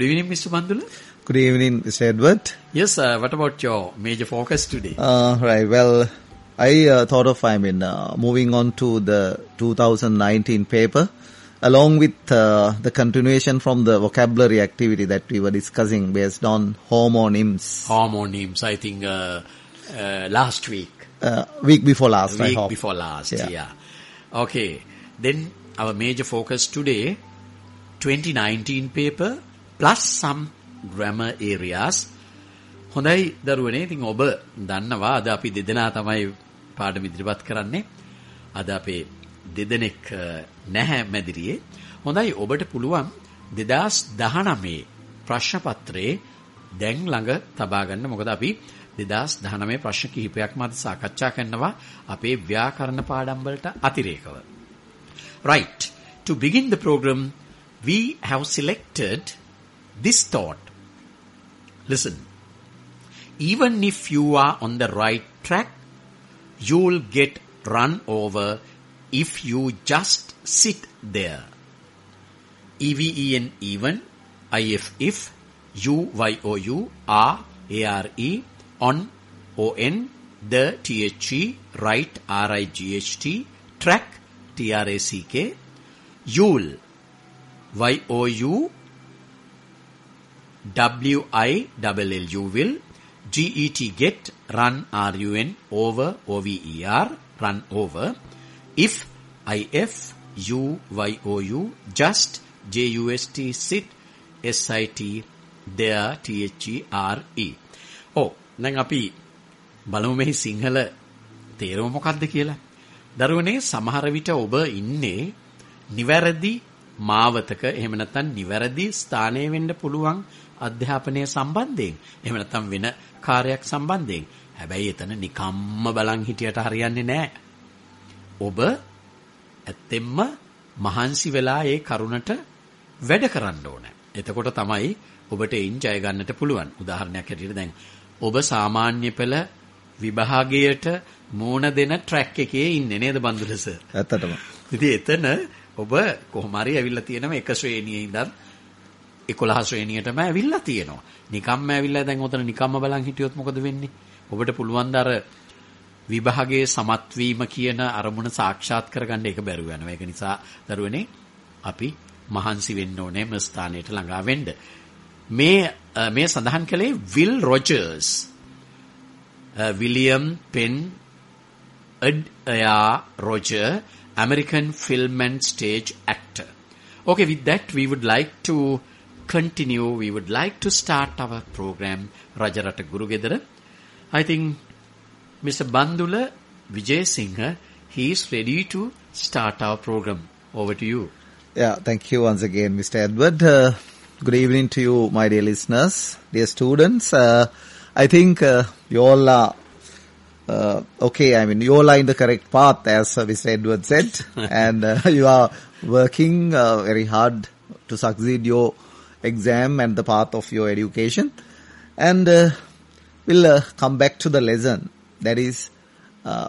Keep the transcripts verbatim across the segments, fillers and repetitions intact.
Good evening, Mister Bandula. Good evening, Mister Edward. Yes, uh, what about your major focus today? Uh, right, well, I uh, thought of, I mean, uh, moving on to the two thousand nineteen paper, along with uh, the continuation from the vocabulary activity that we were discussing based on homonyms. Homonyms, I think, uh, uh, last week. Uh, week before last, week I hope. before last, yeah. yeah. Okay, then our major focus today, twenty nineteen paper, plus some grammar areas. හොඳයි දරුවනේ, ඉතින් ඔබ දන්නවා අද අපි දෙදෙනා තමයි පාඩම ඉදිරිපත් කරන්නේ. අද අපේ දෙදෙනෙක් නැහැ මැදිරියේ. හොඳයි, ඔබට පුළුවන් දෙදාස් දහනවය ප්‍රශ්න පත්‍රයේ දැන් ළඟ තබා ගන්න. මොකද අපි දෙදාස් දහනවය ප්‍රශ්න කිහිපයක්ම අද සාකච්ඡා කරනවා අපේ ව්‍යාකරණ පාඩම් වලට අතිරේකව. Right. To begin the program, we have selected this thought. Listen. Even if you are on the right track, you'll get run over if you just sit there. E V E N even, I F if, U Y O U, R A R E, on, O N, the, T H E, right, R I G H T, track, T R A C K, you'll, Y O U, W I L L U will, G E T get, run, R U N, over, O V E R, run over, if, I F, U Y O U, just, J U S T, sit, S I T, there, T H E R E. Oh, දැන් අපි බලමු මේ සිංහල තේරුම මොකක්ද කියලා. දරුවනේ, සමහර විට ඔබ ඉන්නේ නිවැරදි මාවතක, එහෙම නැත්නම් නිවැරදි ස්ථානයේ වෙන්න පුළුවන් අධ්‍යාපනය සම්බන්ධයෙන්, එහෙම නැත්නම් වෙන කාර්යයක් සම්බන්ධයෙන්. හැබැයි එතන නිකම්ම බලන් හිටියට හරියන්නේ නැහැ. ඔබ ඇත්තෙන්ම මහන්සි වෙලා ඒ කරුණට වැඩ කරන්න ඕන. එතකොට තමයි ඔබට එයින් ජය ගන්නට පුළුවන්. උදාහරණයක් හැටියට දැන් ඔබ සාමාන්‍ය පෙළ විභාගයට මූණ දෙන ට්‍රැක් එකේ ඉන්නේ නේද බන්දුල සර්? ඇත්තටම. ඉතින් එතන ඔබ කොහොම හරි ඇවිල්ලා තියෙනවා එක ශ්‍රේණියේ ඉඳන් එකොළහ ශ්‍රේණියටම ඇවිල්ලා තියෙනවා. නිකම්ම ඇවිල්ලා දැන් ඔතන නිකම්ම බලන් හිටියොත් මොකද වෙන්නේ? ඔබට පුළුවන් ද අර විභාගයේ සමත් වීම කියන අරමුණ සාක්ෂාත් කරගන්න ඒක බැරුව යනවා. ඒක නිසා දරුවනේ අපි මහන්සි වෙන්න ඕනේ මේ ස්ථානයට ළඟා වෙන්න. මේ මේ සඳහන් කළේ Will Rogers, William Penn Adair Rogers, American film and stage actor. Okay, with that we would like to continue. We would like to start our program Rajarata Gurugedara. I think Mister Bandula Vijay Singha, he is ready to start our program. Over to you. Yeah, thank you once again, Mister Edward. Uh, good evening to you, my dear listeners, dear students. Uh, I think uh, you all are Uh, okay, I mean, you all are in the correct path, as uh, Mister Edward said, and uh, you are working uh, very hard to succeed your exam and the path of your education. And uh, we'll uh, come back to the lesson, that is uh,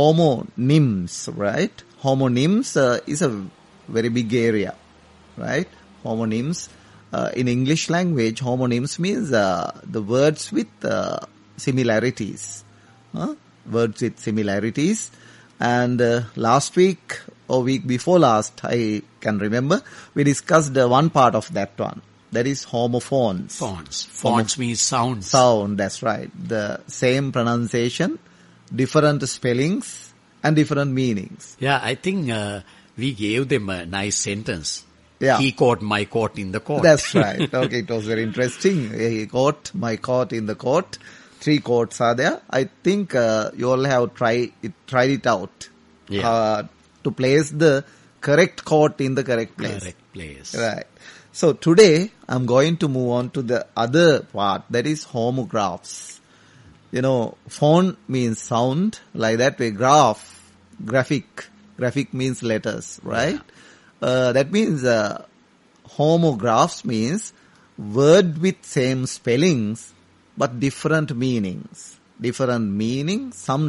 homonyms, right? Homonyms uh, is a very big area, right? Homonyms, uh, in English language, homonyms means uh, the words with uh, similarities. Huh? Words with similarities. And uh, last week or week before last, I can remember, we discussed uh, one part of that one. That is homophones. Phones. Phones Homo- means sounds. Sound, that's right. The same pronunciation, different spellings and different meanings. Yeah, I think uh, we gave them a nice sentence. Yeah. He caught my coat in the court. That's right. Okay, it was very interesting. He caught my coat in the court. Three courts are there. I think uh, you all have tried it, tried it out yeah. uh, to place the correct court in the correct place. Correct place. Right. So today I'm going to move on to the other part, that is homographs. You know, phone means sound, like that way. Graph, graphic, graphic means letters, right? Yeah. Uh, that means uh, homographs means word with same spellings but different meanings. Different meaning,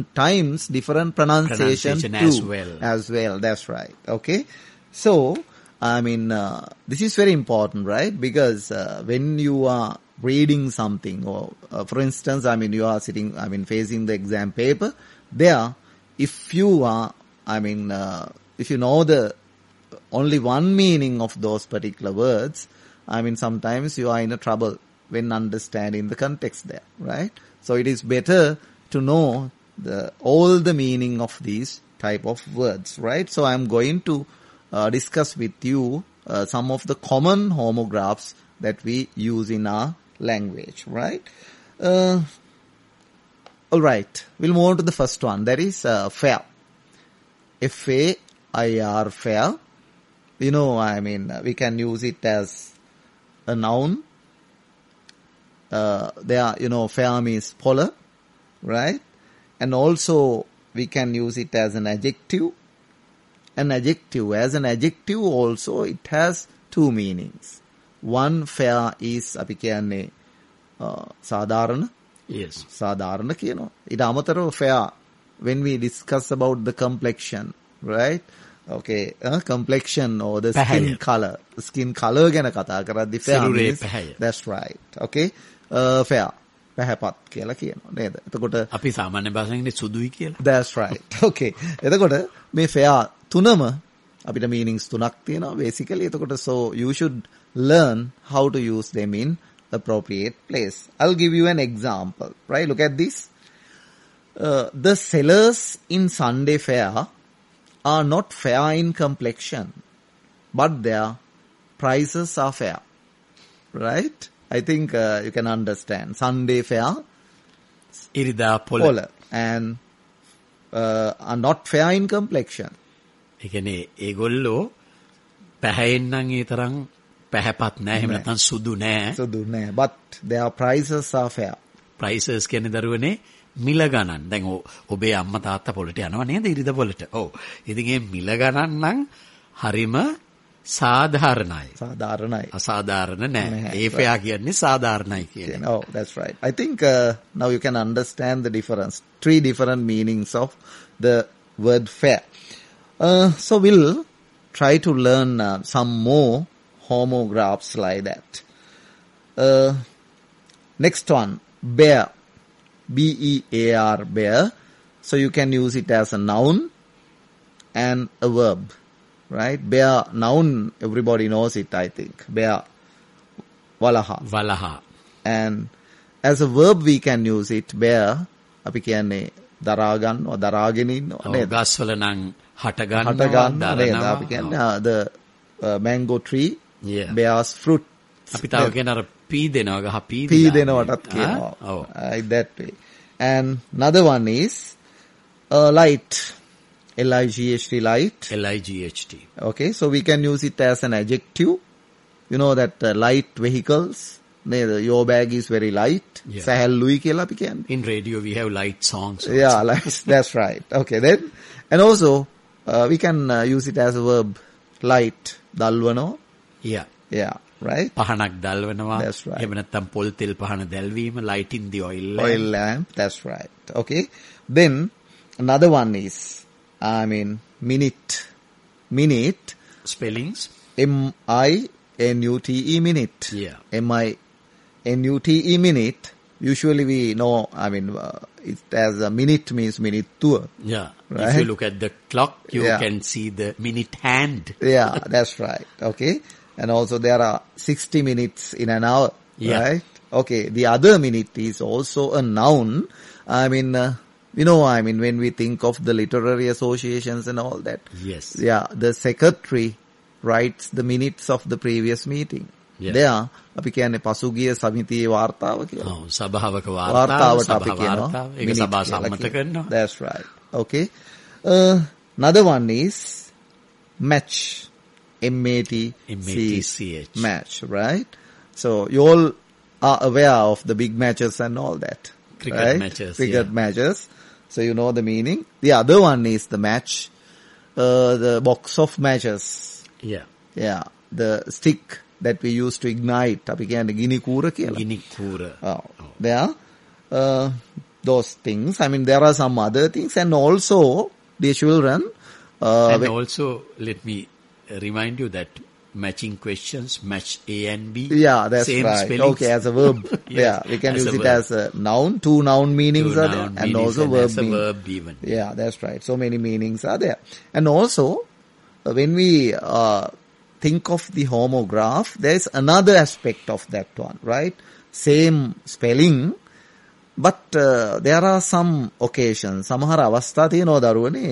sometimes different pronunciation, pronunciation too. as well. As well, that's right. Okay. So, I mean, uh, this is very important, right? Because uh, when you are reading something, or uh, for instance, I mean, you are sitting, I mean, facing the exam paper, there, if you are, I mean, uh, if you know the only one meaning of those particular words, I mean, sometimes you are in a trouble when understanding the context there, right? So it is better to know the all the meaning of these type of words, right? So I am going to uh, discuss with you uh, some of the common homographs that we use in our language, right? Uh, all right, we'll move on to the first one. That is uh, fair. F A I R, fair. You know, I mean, we can use it as a noun. Uh, there, you know, fair means polar, right? And also, we can use it as an adjective. An adjective, as an adjective also, it has two meanings. One, fair is, අපි කියන්නේ සාධාරණ. Yes. සාධාරණ කියනවා. ඊට අමතරව fair, when we discuss about the complexion, right? Okay, uh, complexion or the පැහැය. skin color. Skin color ගැන කතා කරද්දී fair සිරුරේ means, පැහැය. that's right. Okay, uh, fair. පැහැපත් කියලා කියනවා නේද? එතකොට අපි සාමාන්‍ය භාෂාවෙන් සුදුයි කියලා. That's right. Okay. එතකොට මේ fair තුනම අපිට meanings තුනක් තියෙනවා basically. එතකොට so you should learn how to use them in appropriate place. I'll give you an example, right? Look at this. Uh, the sellers in Sunday fair are not fair in complexion, but their prices are fair, right? I think uh, you can understand. Sunday fair, ඉරිදා පොළ. polar, and uh, are not fair in complexion. ඒ කියන්නේ ඒගොල්ලෝ පැහැයෙන් නම් ඒ තරම් පැහැපත් නැහැ. එහෙම නැත්නම් සුදු නැහැ. So do ne, but their prices are fair. Prices කියන්නේ දරුවනේ මිල ගණන්. දැන් ඔබේ අම්මා තාත්තා පොළට යනවා නේද ඉරිදා පොළට. ඔව්. ඉතින් ඒ මිල ගණන් නම් හරිම සාධාරණයි. සාධාරණයි. අසාධාරණ නැහැ. නැහැ. ඒ ෆෙයා කියන්නේ සාධාරණයි කියන්නේ. Oh, that's right. I think uh, now you can understand the difference. Three different meanings of the word fair. Uh, so we'll try to learn uh, some more homographs like that. Uh, next one, bear. B E A R, bear. So you can use it as a noun and a verb. Right? Bear, noun, everybody knows it, I think. Bear, walaha. වලහා. And as a verb, we can use it. Bear, අපි කියන්නේ දරා ගන්නවා, දරාගෙන ඉන්නවා නේද? ගස්වල නම් හට හට ගන්නවා, ගන්නවා නේද? දරනවා. අපි කියන්නේ uh, the uh, mango tree Yeah. bears fruit. අපි තව කියන අර පී දෙනවා ගහ පී පී දෙනවා. දෙනවටත් කියනවා. ආ? ඔව්. Uh, that way. And another one is uh, light. L I G H T, light. L I G H T. Okay, so we can use it as an adjective. You know that uh, light vehicles, neda, your bag is very light. Yeah. සැහැල්ලුයි කියලා අපි කියන්නේ. In radio we have light songs. Also. Yeah, like, that's right. Okay, then. And also, uh, we can uh, use it as a verb. Light, dalwano. Yeah. Yeah, right? පහනක් දැල්වනවා. That's right. එහෙම නැත්නම් පොල් තෙල් පහන දැල්වීම, lighting the oil lamp. Oil lamp, that's right. Okay. Then, another one is, I mean, minute. Minute, Spellings. M I N U T E, minute. Yeah. M I N U T E, minute. Usually we know, I mean, uh, it as a minute means minute tour. Yeah. Right? If you look at the clock, you Yeah. can see the minute hand. Yeah, that's right. Okay. And also there are sixty minutes in an hour. Yeah. Right? Okay. The other minute is also a noun. I mean, uh, you know, I mean, when we think of the literary associations and all that. Yes. Yeah. The secretary writes the minutes of the previous meeting. Yeah. There, අපි කියන්නේ පසුගිය සමිතියේ වාර්තාව කියලා. ඔව් සභාවක වාර්තාව, වාර්තාවට අපි සභා කියනවා. වාර්තාව. ඒක minute සභා කියලා සම්මත කියනවා. කරනවා. That's right. Okay. Uh, another one is match. M A T C H. Match, right? So you all are aware of the big matches and all that. Cricket right? matches, Cricket yeah. matches. So you know the meaning. The other one is the match. Uh, the box of matches. Yeah. Yeah. The stick that we used to ignite. අපි කියන්නේ ගිනි කූර කියලා. ගිනි කූර. Oh, there, uh, those things. I mean, there are some other things, and also, dear children, uh, And when- also, let me remind you that matching questions, match A and B. Yeah, that's same right. spellings. Okay, as a verb. Yes, Yeah, we can as use a it verb. as a noun. Two noun meanings Two are there, noun and meanings also and verb as a meaning. verb even. Yeah, that's right. So many meanings are there. And also, uh, when we uh, think of the homograph, there is another aspect of that one, right? Same spelling, but uh, there are some occasions. සමහර අවස්ථා තියෙනවා දරුවනේ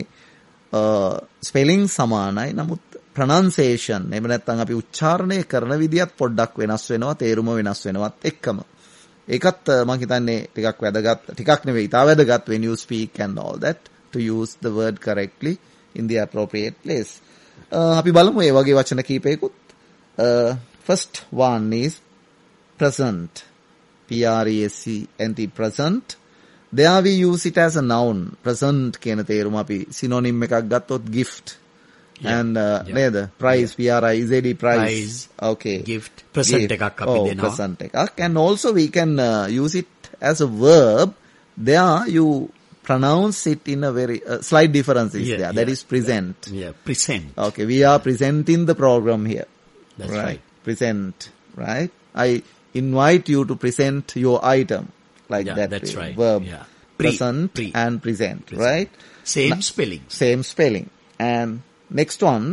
spelling සමානයි නමුත් ප්‍රනන්සියේෂන් එහෙම නැත්නම් අපි උච්චාරණය කරන විදියත් පොඩ්ඩක් වෙනස් වෙනවා තේරුම වෙනස් වෙනවත් එක්කම. ඒකත් මම හිතන්නේ ටිකක් වැදගත් ටිකක් නෙවෙයි ඉතා වැදගත් when you speak and all that to use the word correctly in the appropriate place. Uh, අපි බලමු ඒ වගේ වචන කීපයකුත්. Uh, first one is present. P R E S E N T, present. There we use it as a noun. Present කියන තේරුම අපි synonym එකක් ගත්තොත් gift. Yeah. And uh, Yeah. නේද? Prize, P R I Z E, prize. Prize. Okay. Gift. Present Gift. එකක් අපි Oh, දෙනවා. present එකක්. And also we can uh, use it as a verb. There you pronounce it in a very uh, slight difference is Yeah, there. That yeah. is present. Yeah, present. Okay, we are presenting the program here. That's right. Present, right? I invite you to present your item like Yeah, that. that's way. right. Verb, Yeah. Pre- present pre. and present, Present. right? Same spelling. Same spelling. And next one,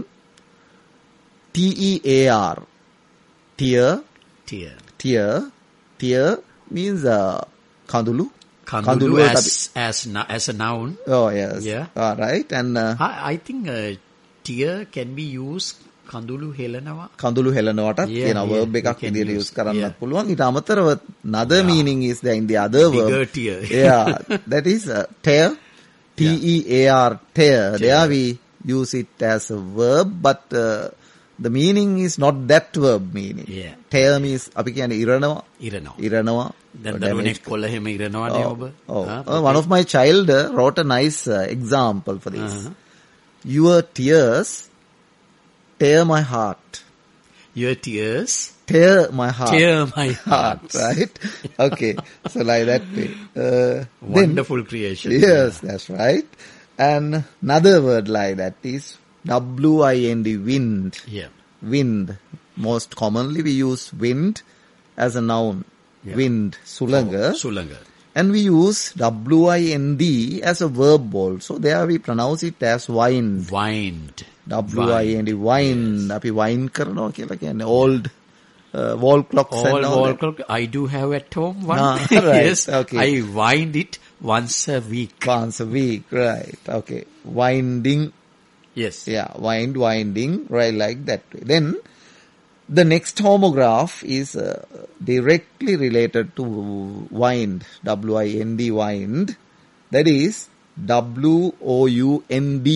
T E A R, tear, Tear. tear, tear means uh, kandulu. Kandulu වලට as, as, na- as a noun. අපි- Oh yes. Yeah. All right. And uh, I, I think uh, tear can be used කඳුළු හෙලනවා. කඳුළු හෙලනවටත් Yeah, කියන yeah, verb we එකක් can විදිහට use. use කරන්නත් Yeah. පුළුවන්. ඊට අමතරව another Yeah. meaning is there in the other Bigger verb. tear. Yeah, that is uh, tear, T E A R, tear. There we use it as a verb, but uh, the meaning is not that verb meaning. Yeah. Tear means අපි කියන්නේ ඉරනවා, ඉරනවා. ඉරනවා. දැන් damage දරුවනෙක් කොළ එහෙම ඉරනවානේ Oh, ඔබ. oh. ආ, Uh, one of my child uh, wrote a nice uh, example for this. Uh-huh. Your tears tear my heart. Your tears Tear my heart. tear my Heart, heart. right? Okay. So like that way. Uh, then- Wonderful creation. yes, that's right. And another word like that is W I N D, wind. Yeah. Wind. Most commonly we use wind as a noun. Yeah. Wind, sulanga. Oh, සුළඟ. And we use W I N D as a verb also. There we pronounce it as wind. Wind. W I N D, wind. අපි wine කරනවා කියලා කියන්නේ old uh, wall clocks All and all wall that. clock I do have at home one. Ah, right. Yes. Okay. I wind it once a week. Once a week, right. Okay. Winding, Yes. yeah, wind, winding, right, like that way. Then, the next homograph is uh, directly related to wind, W I N D, wind. That is W O U N D.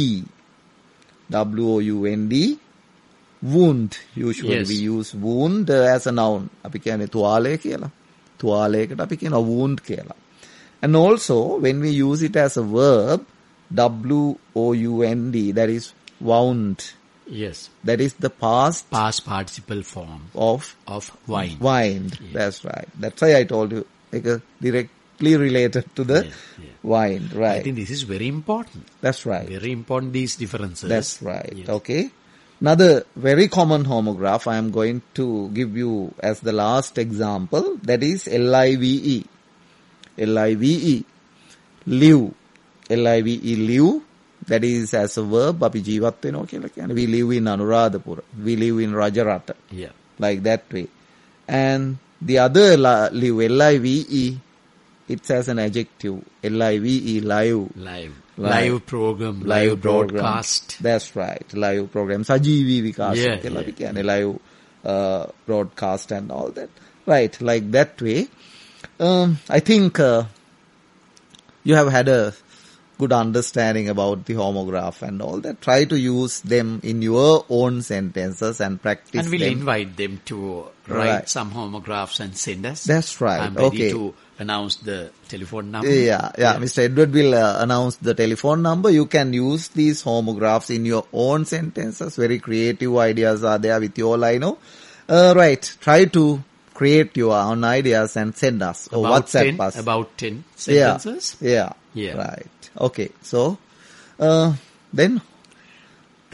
W O U N D, wound. Usually Yes. we use wound uh, as a noun. අපි කියන්නේ තුවාලය කියලා. තුවාලයකට අපි කියනවා wound කියලා. And also, when we use it as a verb, W O U N D, that is wound. Yes. That is the past Past participle form of of wind. wind. Yeah. That's right. That's why I told you, like uh, directly related to the Yeah, yeah. wind. I Right. think this is very important. That's right. Very important, these differences. That's right. Yes. Okay. Another very common homograph I am going to give you as the last example. That is L I V E. L I V E. Live. L I V E, live. That is as a verb. අපි ජීවත් වෙනවා කියලා කියන්නේ. We live in Anuradhapura. We live in Rajarata. Yeah. Like that way. And the other la- live, L I V E, it's as an adjective. L I V E, live. Live. Live. Live program. Live, Live program. broadcast. That's right. Live program. සජීවී විකාශය Yeah, කියලා අපි yeah. කියන්නේ. Live uh, broadcast and all that. Right. Like that way. Um, I think uh, you have had a good understanding about the homograph and all that. Try to use them in your own sentences and practice And we'll them. invite them to write Right. some homographs and send us. That's right. I'm ready Okay. to announce the telephone number. Yeah, yeah, Mister Edward will uh, announce the telephone number. You can use these homographs in your own sentences. Very creative ideas are there with your lino. Uh, right. Try to create your own ideas and send us or About WhatsApp ten, us. about ten sentences. Yeah. Yeah. Yeah. Right. Okay. So, uh, then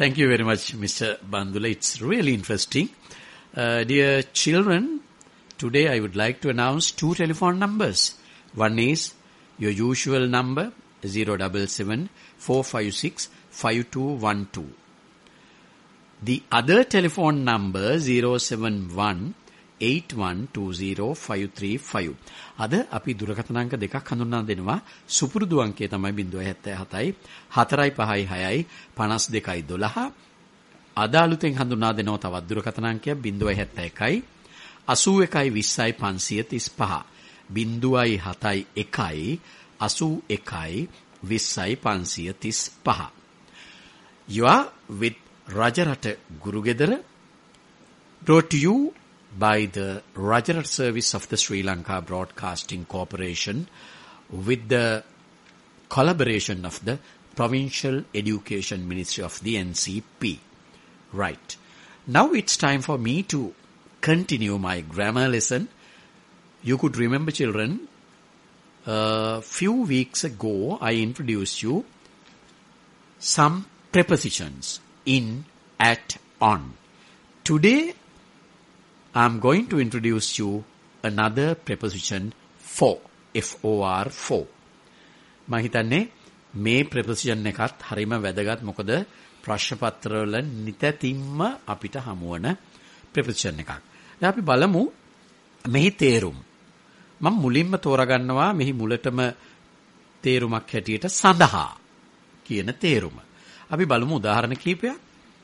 Thank you very much, Mister Bandula. It's really interesting. Uh, dear children, today I would like to announce two telephone numbers. One is your usual number, zero seven seven, four five six, five two one two. The other telephone number, zero seven one, eight one two zero, five three five. අද අපි දුරකථන අංක දෙකක් හඳුන්වා දෙනවා. සුපුරුදු අංකය තමයි zero seven seven, four five six, five two one two. අද අලුතෙන් හඳුන්වා දෙනවා තවත් දුරකථන අංකයක් zero seven one, eight one, two one, five three five. zero seven seven one, eight one, two one, five three five. You are with Rajarata Gurugedara, brought to you by the Rajarat Service of the Sri Lanka Broadcasting Corporation with the collaboration of the Provincial Education Ministry of the N C P. Right. Now it's time for me to continue my grammar lesson. You could remember, children, a few weeks ago I introduced you some prepositions: in, at, on. Today I'm going to introduce you another preposition, for, F O R, for. මම හිතන්නේ මේ preposition එකත් හරිම වැදගත්. මොකද ප්‍රශ්න පත්‍රවල නිතැතිම්ම අපිට හමු වන preposition එකක්. දැන් අපි බලමු මෙහි තේරුම. මම මුලින්ම තෝරගන්නවා මෙහි මුලටම තේරුමක් හැටියට සඳහා කියන තේරුම. අපි බලමු උදාහරණ කිහිපයක්.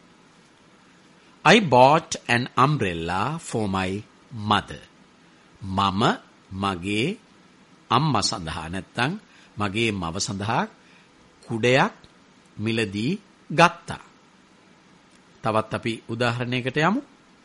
I bought an umbrella for my mother. මම මගේ අම්මා සඳහා නැත්නම් මගේ මව සඳහා කුඩයක් මිලදී ගත්තා. තවත් අපි උදාහරණයකට යමු.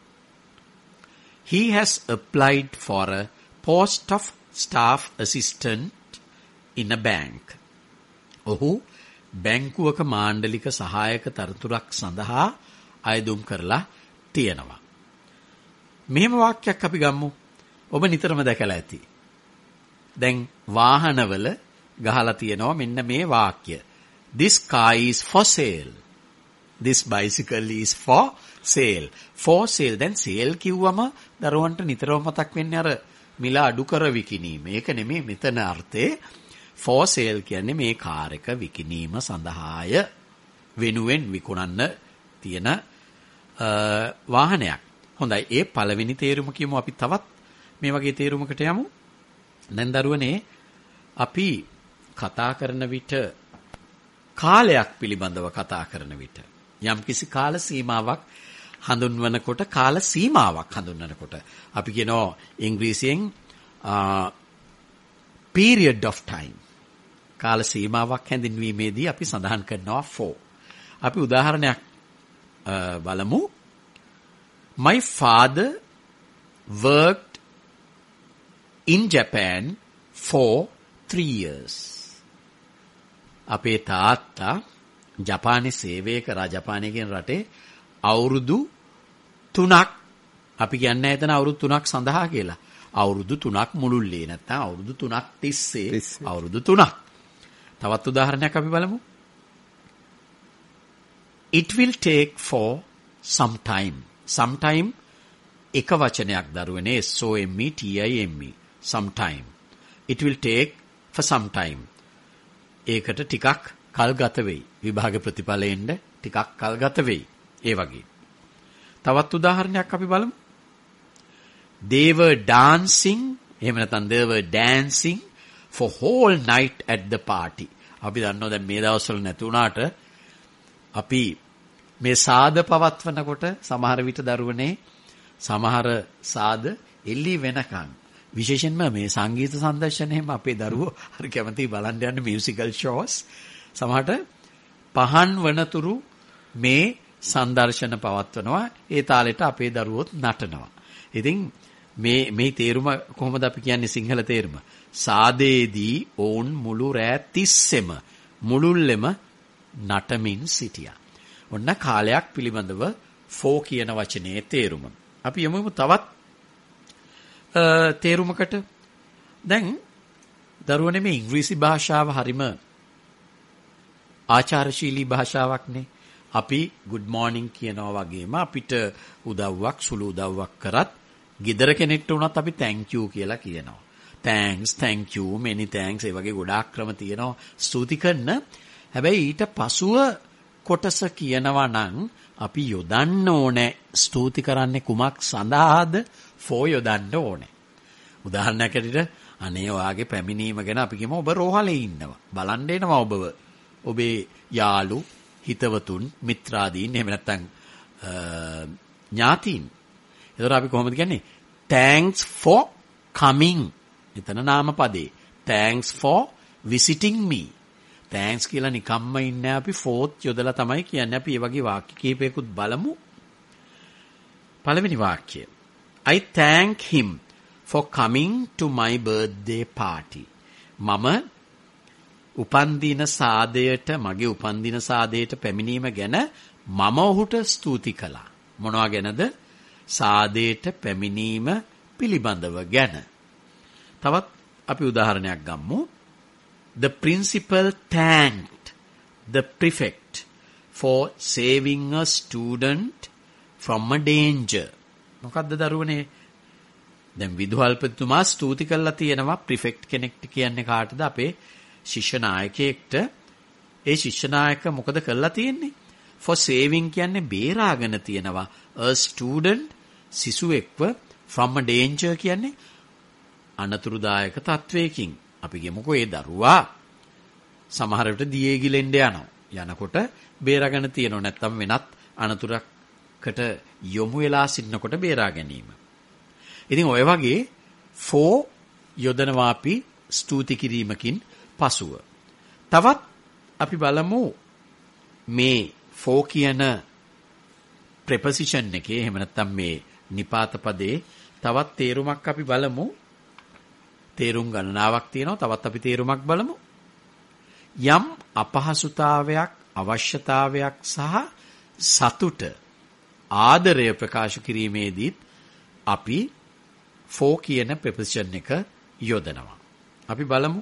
He has applied for a post of staff assistant in a bank. ඔහු බැංකුවක මාණ්ඩලික සහායක තනතුරක් සඳහා අයදුම් කරලා තියෙනවා. මෙහෙම වාක්‍යයක් අපි ගමු. ඔබ නිතරම දැකලා ඇති. දැන් වාහනවල ගහලා තියෙනවා මෙන්න මේ වාක්‍ය. This car is for sale. This bicycle is for sale. For sale. දැන් sale කිව්වම දරුවන්ට නිතරම මතක් වෙන්නේ අර මිල අඩු කර විකිණීම. ඒක නෙමෙයි මෙතන අර්ථේ. For sale කියන්නේ මේ කාර් එක විකිණීම සඳහාය වෙනුවෙන් විකුණන්න තියෙන වාහනයක්. හොඳයි, ඒ පළවෙනි තේරුම කියමු. අපි තවත් මේ වගේ තේරුමකට යමු. දැන් දරුවනේ අපි කතා කරන විට කාලයක් පිළිබඳව කතා කරන විට යම්කිසි කාල සීමාවක් හඳුන්වනකොට කාල සීමාවක් හඳුන්වනකොට අපි කියනවා ඉංග්‍රීසියෙන් period of time. කාල සීමාවක් හැඳින්වීමේදී අපි සඳහන් කරනවා for. අපි උදාහරණයක් බලමු. My father worked in Japan for three years. අපේ තාත්තා ජපානයේ සේවය කරා. ජපානය කියන රටේ අවුරුදු තුනක්. අපි කියන්නේ එතන අවුරුදු තුනක් සඳහා කියලා. අවුරුදු තුනක් මුළුල්ලේ නැත්නම් අවුරුදු තුනක් තිස්සේ අවුරුදු තුනක්. තවත් උදාහරණයක් අපි බලමු. It will take for some time. Some time එක වචනයක් දරුවනේ S O M E T I M E. Some time. It will take for some time. ඒකට ටිකක් කල් ගත වෙයි. විභාග ප්‍රතිඵල එන්න ටිකක් කල් ගත වෙයි. ඒ වගේ. තවත් උදාහරණයක් අපි බලමු. They were dancing. එහෙම නැත්නම් they were dancing for whole night at the party. අපි දන්නවා දැන් මේ දවස්වල නැති වුණාට අපි මේ සාද පවත්වනකොට සමහර විට දරුවනේ සමහර සාද එල්ලී වෙනකන් විශේෂයෙන්ම මේ සංගීත සංදර්ශන එහෙම අපේ දරුවෝ හරි කැමති බලන්න යන මියුසිකල් ෂෝස් සමහරට පහන් වනතුරු මේ සංදර්ශන පවත්වනවා. ඒ තාලෙට අපේ දරුවොත් නටනවා. ඉතින් මේ මේ තේරුම කොහොමද අපි කියන්නේ සිංහල තේරුම? සාදේදී ඔවුන් මුළු රෑ තිස්සෙම මුළුල්ලෙම නටමින් සිටියා. ඔන්න කාලයක් පිළිබඳව for කියන වචනේ තේරුම. අපි යමු තවත් තේරුමකට. දැන් දරුවනේ මේ ඉංග්‍රීසි භාෂාව හරිම ආචාරශීලී භාෂාවක්නේ. අපි good morning කියනවා වගේම අපිට උදව්වක් සුළු උදව්වක් කරත් ගෙදර කෙනෙක්ට වුණත් අපි thank you කියලා කියනවා. thanks, thank you, many thanks ඒ වගේ ගොඩාක් ක්‍රම තියෙනවා ස්තුති කරන. හැබැයි ඊට පසුව කොටස කියනවා නම් අපි යොදන්න ඕනේ ස්තුති කරන්නේ කුමක් සඳහාද? for යොදන්න ඕනේ. උදාහරණයක් ඇටියට අනේ ඔයාගේ පැමිණීම ගැන අපි කියමු ඔබ රෝහලේ ඉන්නවා. බලන්න එනවා ඔබව. ඔබේ යාළු, හිතවතුන්, මිත්‍රාදීන් එහෙම නැත්නම් ඥාතීන්. ඒතර අපි කොහොමද කියන්නේ? thanks for coming. එතන නාමපදේ. thanks for visiting me. thanks කියලා නිකම්ම ඉන්නේ අපි fourth යොදලා තමයි කියන්නේ. අපි මේ වගේ වාක්‍ය කීපයකුත් බලමු. පළවෙනි වාක්‍යය. I thank him for coming to my birthday party. මම උපන්දින සාදයට මගේ උපන්දින සාදයට පැමිණීම ගැන මම ඔහුට ස්තුති කළා. මොනවා ගැනද? සාදයට පැමිණීම පිළිබඳව ගැන. තවත් අපි උදාහරණයක් ගමු. The principal thanked the prefect for saving a student from a danger. මොකද්ද දරුවනේ? දැන් විදුහල්පතිතුමා ස්තුති කළා තියෙනවා ප්‍රිෆෙක්ට් කෙනෙක්ට කියන්නේ කාටද? අපේ ශිෂ්‍ය නායකයෙක්ට. ඒ ශිෂ්‍ය නායක මොකද කළා තියෙන්නේ? for saving කියන්නේ බේරාගෙන තියෙනවා a student සිසුවෙක්ව from a danger කියන්නේ අනතුරුදායක තත්වයකින්. අපි කියමුකෝ ඒ දරුවා සමහර විට දියේ ගිලෙන්න යනවා. යනකොට බේරාගෙන තියෙනවා නැත්නම් වෙනත් අනතුරකට යොමු වෙලා සිටිනකොට බේරා ගැනීම. ඉතින් ඔය වගේ for යොදනවා අපි ස්තුති කිරීමකින් පසුව. තවත් අපි බලමු මේ for කියන preposition එකේ එහෙම නැත්නම් මේ නිපාත පදේ තවත් තේරුමක් අපි බලමු. තේරුම් ගණනාවක් තියෙනවා. තවත් අපි තේරුමක් බලමු. යම් අපහසුතාවයක්, අවශ්‍යතාවයක් සහ සතුට ආදරය ප්‍රකාශ කිරීමේදීත් අපි for කියන preposition එක යොදනවා. අපි බලමු.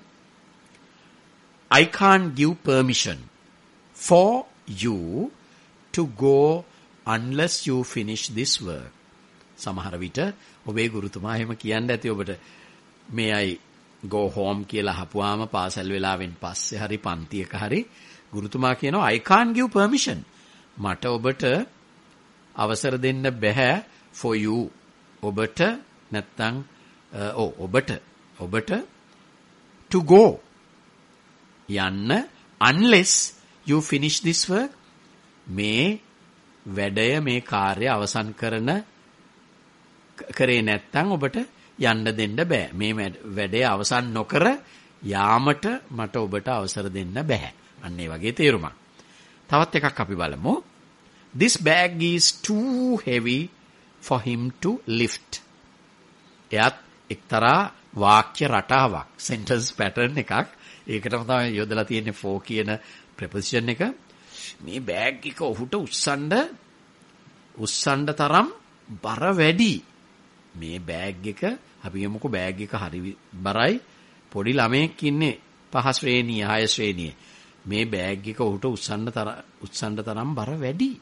I can't give permission for you to go unless you finish this work. සමහර විට ඔබේ ගුරුතුමා එහෙම කියන්න ඇති ඔබට may I go home කියලා අහපුවාම පාසල් වෙලාවෙන් පස්සේ හරි පන්තියක හරි ගුරුතුමා කියනවා I can't give permission. මට ඔබට අවසර දෙන්න බෑ for you. ඔබට නැත්තම් ඔව් ඔබට ඔබට to go යන්න unless you finish this work. මේ වැඩය මේ කාර්ය අවසන් කරන කරේ නැත්තම් ඔබට යන්න දෙන්න බෑ. මේ වැඩේ අවසන් නොකර යාමට මට ඔබට අවසර දෙන්න බෑ. අන්න ඒ වගේ තේරුමක්. තවත් එකක් අපි බලමු. This bag is too heavy for him to lift. එයත් එක්තරා වාක්‍ය රටාවක්, sentence pattern එකක්. ඒකටම තමයි යොදලා තියෙන්නේ for කියන preposition එක. මේ බෑග් එක ඔහුට උස්සන්න උස්සන්න තරම් බර වැඩි. මේ බෑග් එක අපි යමුකෝ බෑග් එක හරි බරයි. පොඩි ළමයෙක් ඉන්නේ පහ ශ්‍රේණිය හය ශ්‍රේණියේ. මේ බෑග් එක ඔහුට උස්සන්න තරම් උස්සන්න තරම් බර වැඩි.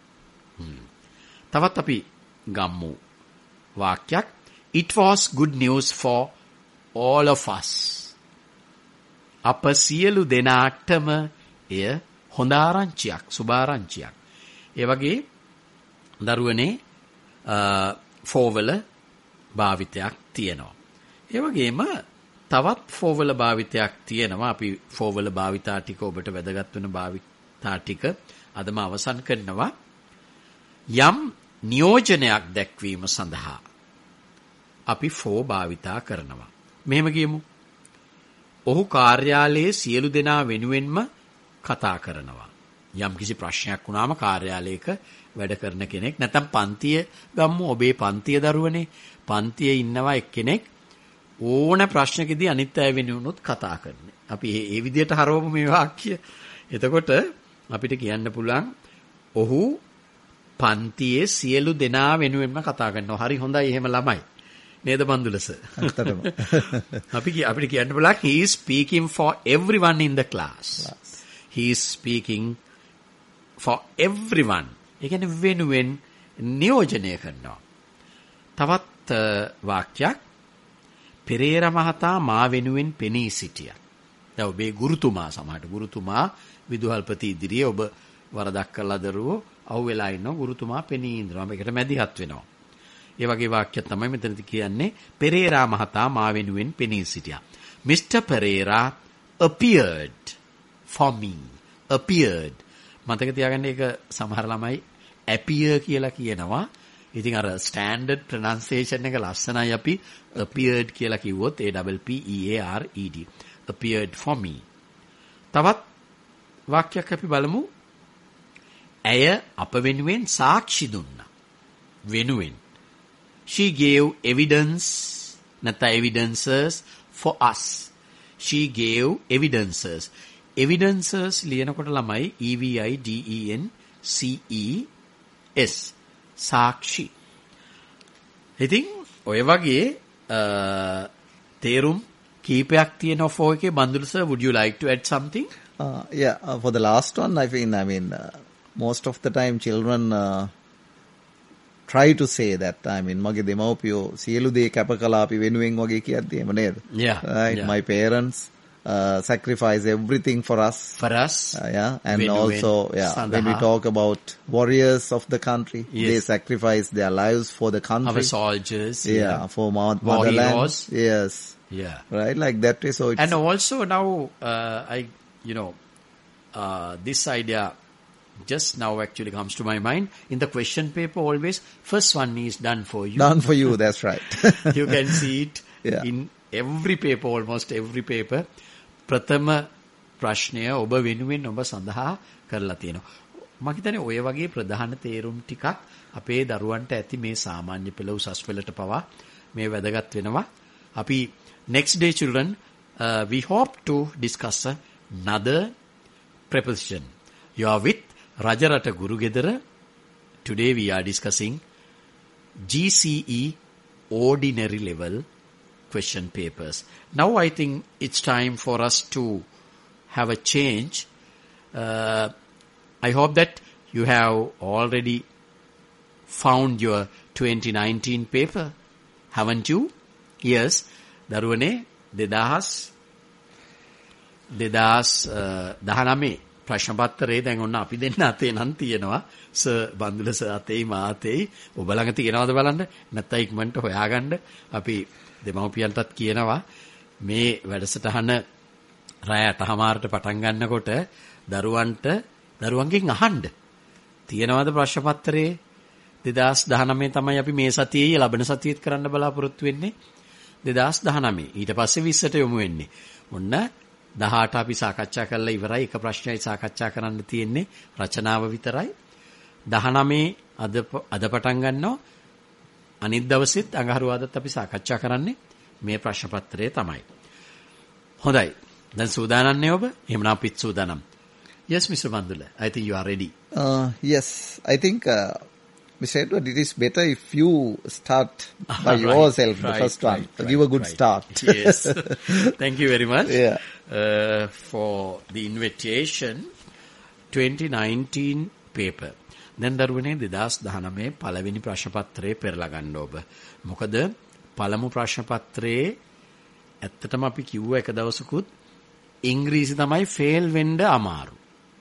තවත් අපි ගම්මු වාක්‍යයක්. It was good news for all of us. අප සියලු දෙනාටම එය හොඳ ආරංචියක්, සුබ ආරංචියක්. ඒ වගේ දරුවනේ for වල භාවිතයක් තියෙනවා. ඒ වගේම තවත් for වල භාවිතයක් තියෙනවා. අපි for වල භාවිතා ටික ඔබට වැදගත් වෙන භාවිතා ටික අදම අවසන් කරනවා. යම් නියෝජනයක් දැක්වීම සඳහා අපි for භාවිතා කරනවා. මෙහෙම කියමු. ඔහු කාර්යාලයේ සියලු දෙනා වෙනුවෙන්ම කතා කරනවා. යම් කිසි ප්‍රශ්නයක් වුණාම කාර්යාලයක වැඩ කරන කෙනෙක් නැත්නම් පන්තිය ගම්මු. ඔබේ පන්තිය දරුවනේ. පන්තියේ ඉන්නවා එක්කෙනෙක් ඕන ප්‍රශ්නකදී අනිත් අය වෙනුවනුත් කතා කරන්නේ. අපි මේ විදිහට හරවමු මේ වාක්‍ය. එතකොට අපිට කියන්න පුළුවන් ඔහු පන්තියේ සියලු දෙනා වෙනුවෙන්ම කතා කරනවා. හරි හොඳයි එහෙම ළමයි. නේද බන්දුලස? ඇත්තටම. අපි අපිට කියන්න පුළුවන් he is speaking for everyone in the class. He is speaking for everyone. ඒ කියන්නේ වෙනුවෙන් නියෝජනය කරනවා. තවත් වාක්‍යයක් පෙරේරා මහතා මා වෙනුවෙන් පෙනී සිටියා. දැන් ඔබේ ගුරුතුමා සමහරට ගුරුතුමා විදුහල්පති ඉදිරියේ ඔබ වරදක් කළා දරුවෝ අහුවෙලා ඉන්නවා ගුරුතුමා පෙනී ඉඳනවා. මේකට මැදිහත් වෙනවා. ඒ වගේ වාක්‍යයක් තමයි මෙතනදී කියන්නේ පෙරේරා මහතා මා වෙනුවෙන් පෙනී සිටියා. Mister Pereira appeared for me. appeared. මතක තියාගන්න ඒක සමහර ළමයි appear කියලා කියනවා. ඉතින් අර ස්ටෑන්ඩඩ් ප්‍රොනන්සියේෂන් එක ලස්සනයි අපි appeared කියලා කිව්වොත් A P P E A R E D. appeared for me. තවත් වාක්‍යයක් අපි බලමු. ඇය අප වෙනුවෙන් සාක්ෂි දුන්නා. වෙනුවෙන්. She gave evidence, නැත්නම් evidences for us. She gave evidences. Evidences ලියනකොට ළමයි E V I D E N C E S. සාක්ෂි. ඉතින් ඔය වගේ තේරුම් කීපයක් තියෙනවා for එකේ. Bandula sir, would you like to add something? Uh, yeah, uh, for the last one, I mean, I mean, uh, most of the time children uh, try to say that, I mean, mage demawpiyo සියලු දේ කැප කළා අපි වෙනුවෙන් වගේ කියද්දී එහෙම නේද? Yeah. Right? Yeah. My parents uh, sacrifice everything for us. For us. Uh, yeah, and වෙනුවෙන් also, yeah, සඳහා. when we talk about warriors of the country, Yes. they sacrifice their lives for the country. Our soldiers. Yeah, Yeah. for mo- War motherland. heroes. Yes. Yeah. Right, like that way. So it's And also now, uh, I, you know, uh, this idea just now actually comes to my mind. In the question paper, always first one is done for you. done for you. That's right. You can see it Yeah. in every paper, almost every paper. ප්‍රථම ප්‍රශ්නය ඔබ වෙනුවෙන් ඔබ සඳහා කරලා තියෙනවා. මම හිතන්නේ ඔය වගේ ප්‍රධාන තේරුම් ටිකක් අපේ දරුවන්ට ඇති මේ සාමාන්‍ය පෙළ උසස් පෙළට පවා මේ වැදගත් වෙනවා. අපි next day children, uh, we hope to discuss another preposition. You are with Rajarata Gurugedara. Today we are discussing G C E ordinary level question papers. Now I think it's time for us to have a change. Uh, I hope that you have already found your twenty nineteen paper, haven't you? Yes. දරුවනේ දෙදහස් දෙදහස් දහනවය ප්‍රශ්න පත්‍රයේ දැන් ඔන්න අපි දෙන්න අතේ නම් තියෙනවා. සර් බන්දුල සර් අතේ මා අතේ ඔබ ළඟ තියෙනවද බලන්න. නැත්නම් ඉක්මනට හොයාගන්න. අපි දෙමව්පියන්ටත් කියනවා මේ වැඩසටහන රාය අටමාරට පටන් ගන්නකොට දරුවන්ට දරුවන්ගෙන් අහන්න තියෙනවද ප්‍රශ්න පත්‍රයේ. දෙදහස් දහනවය තමයි අපි මේ සතියේ ලබන සතියේත් කරන්න බලාපොරොත්තු වෙන්නේ. දෙදහස් දහනවය ඊට පස්සේ විස්සට යොමු වෙන්නේ. ඔන්න දහඅට අපි සාකච්ඡා කරලා ඉවරයි. එක ප්‍රශ්නයයි සාකච්ඡා කරන්න තියෙන්නේ. රචනාව විතරයි. දහනවය අද අද පටන් ගන්නවා. අනිත් දවසෙත් අඟහරුවාදත් අපි සාකච්ඡා කරන්නේ මේ ප්‍රශ්න පත්‍රය තමයි. හොඳයි. දැන් සූදානම් නේ ඔබ? එහෙමනම් අපිත් සූදානම්. Yes, Mister Bandula, I think you are ready. Uh, yes, I think, uh, Mister Edward, it is better if you start by Right, yourself, the right, first one. right, to right, give a good right. start. Yes. Thank you very much Yeah. uh, for the invitation. twenty nineteen paper. දැන් දරුවනේ දෙදහස් දහනවය පළවෙනි ප්‍රශ්න පත්‍රයේ පෙරලා ගන්න ඔබ. මොකද පළමු ප්‍රශ්න පත්‍රයේ ඇත්තටම අපි කිව්ව එක දවසකුත් ඉංග්‍රීසි තමයි ෆේල් වෙන්න අමාරු.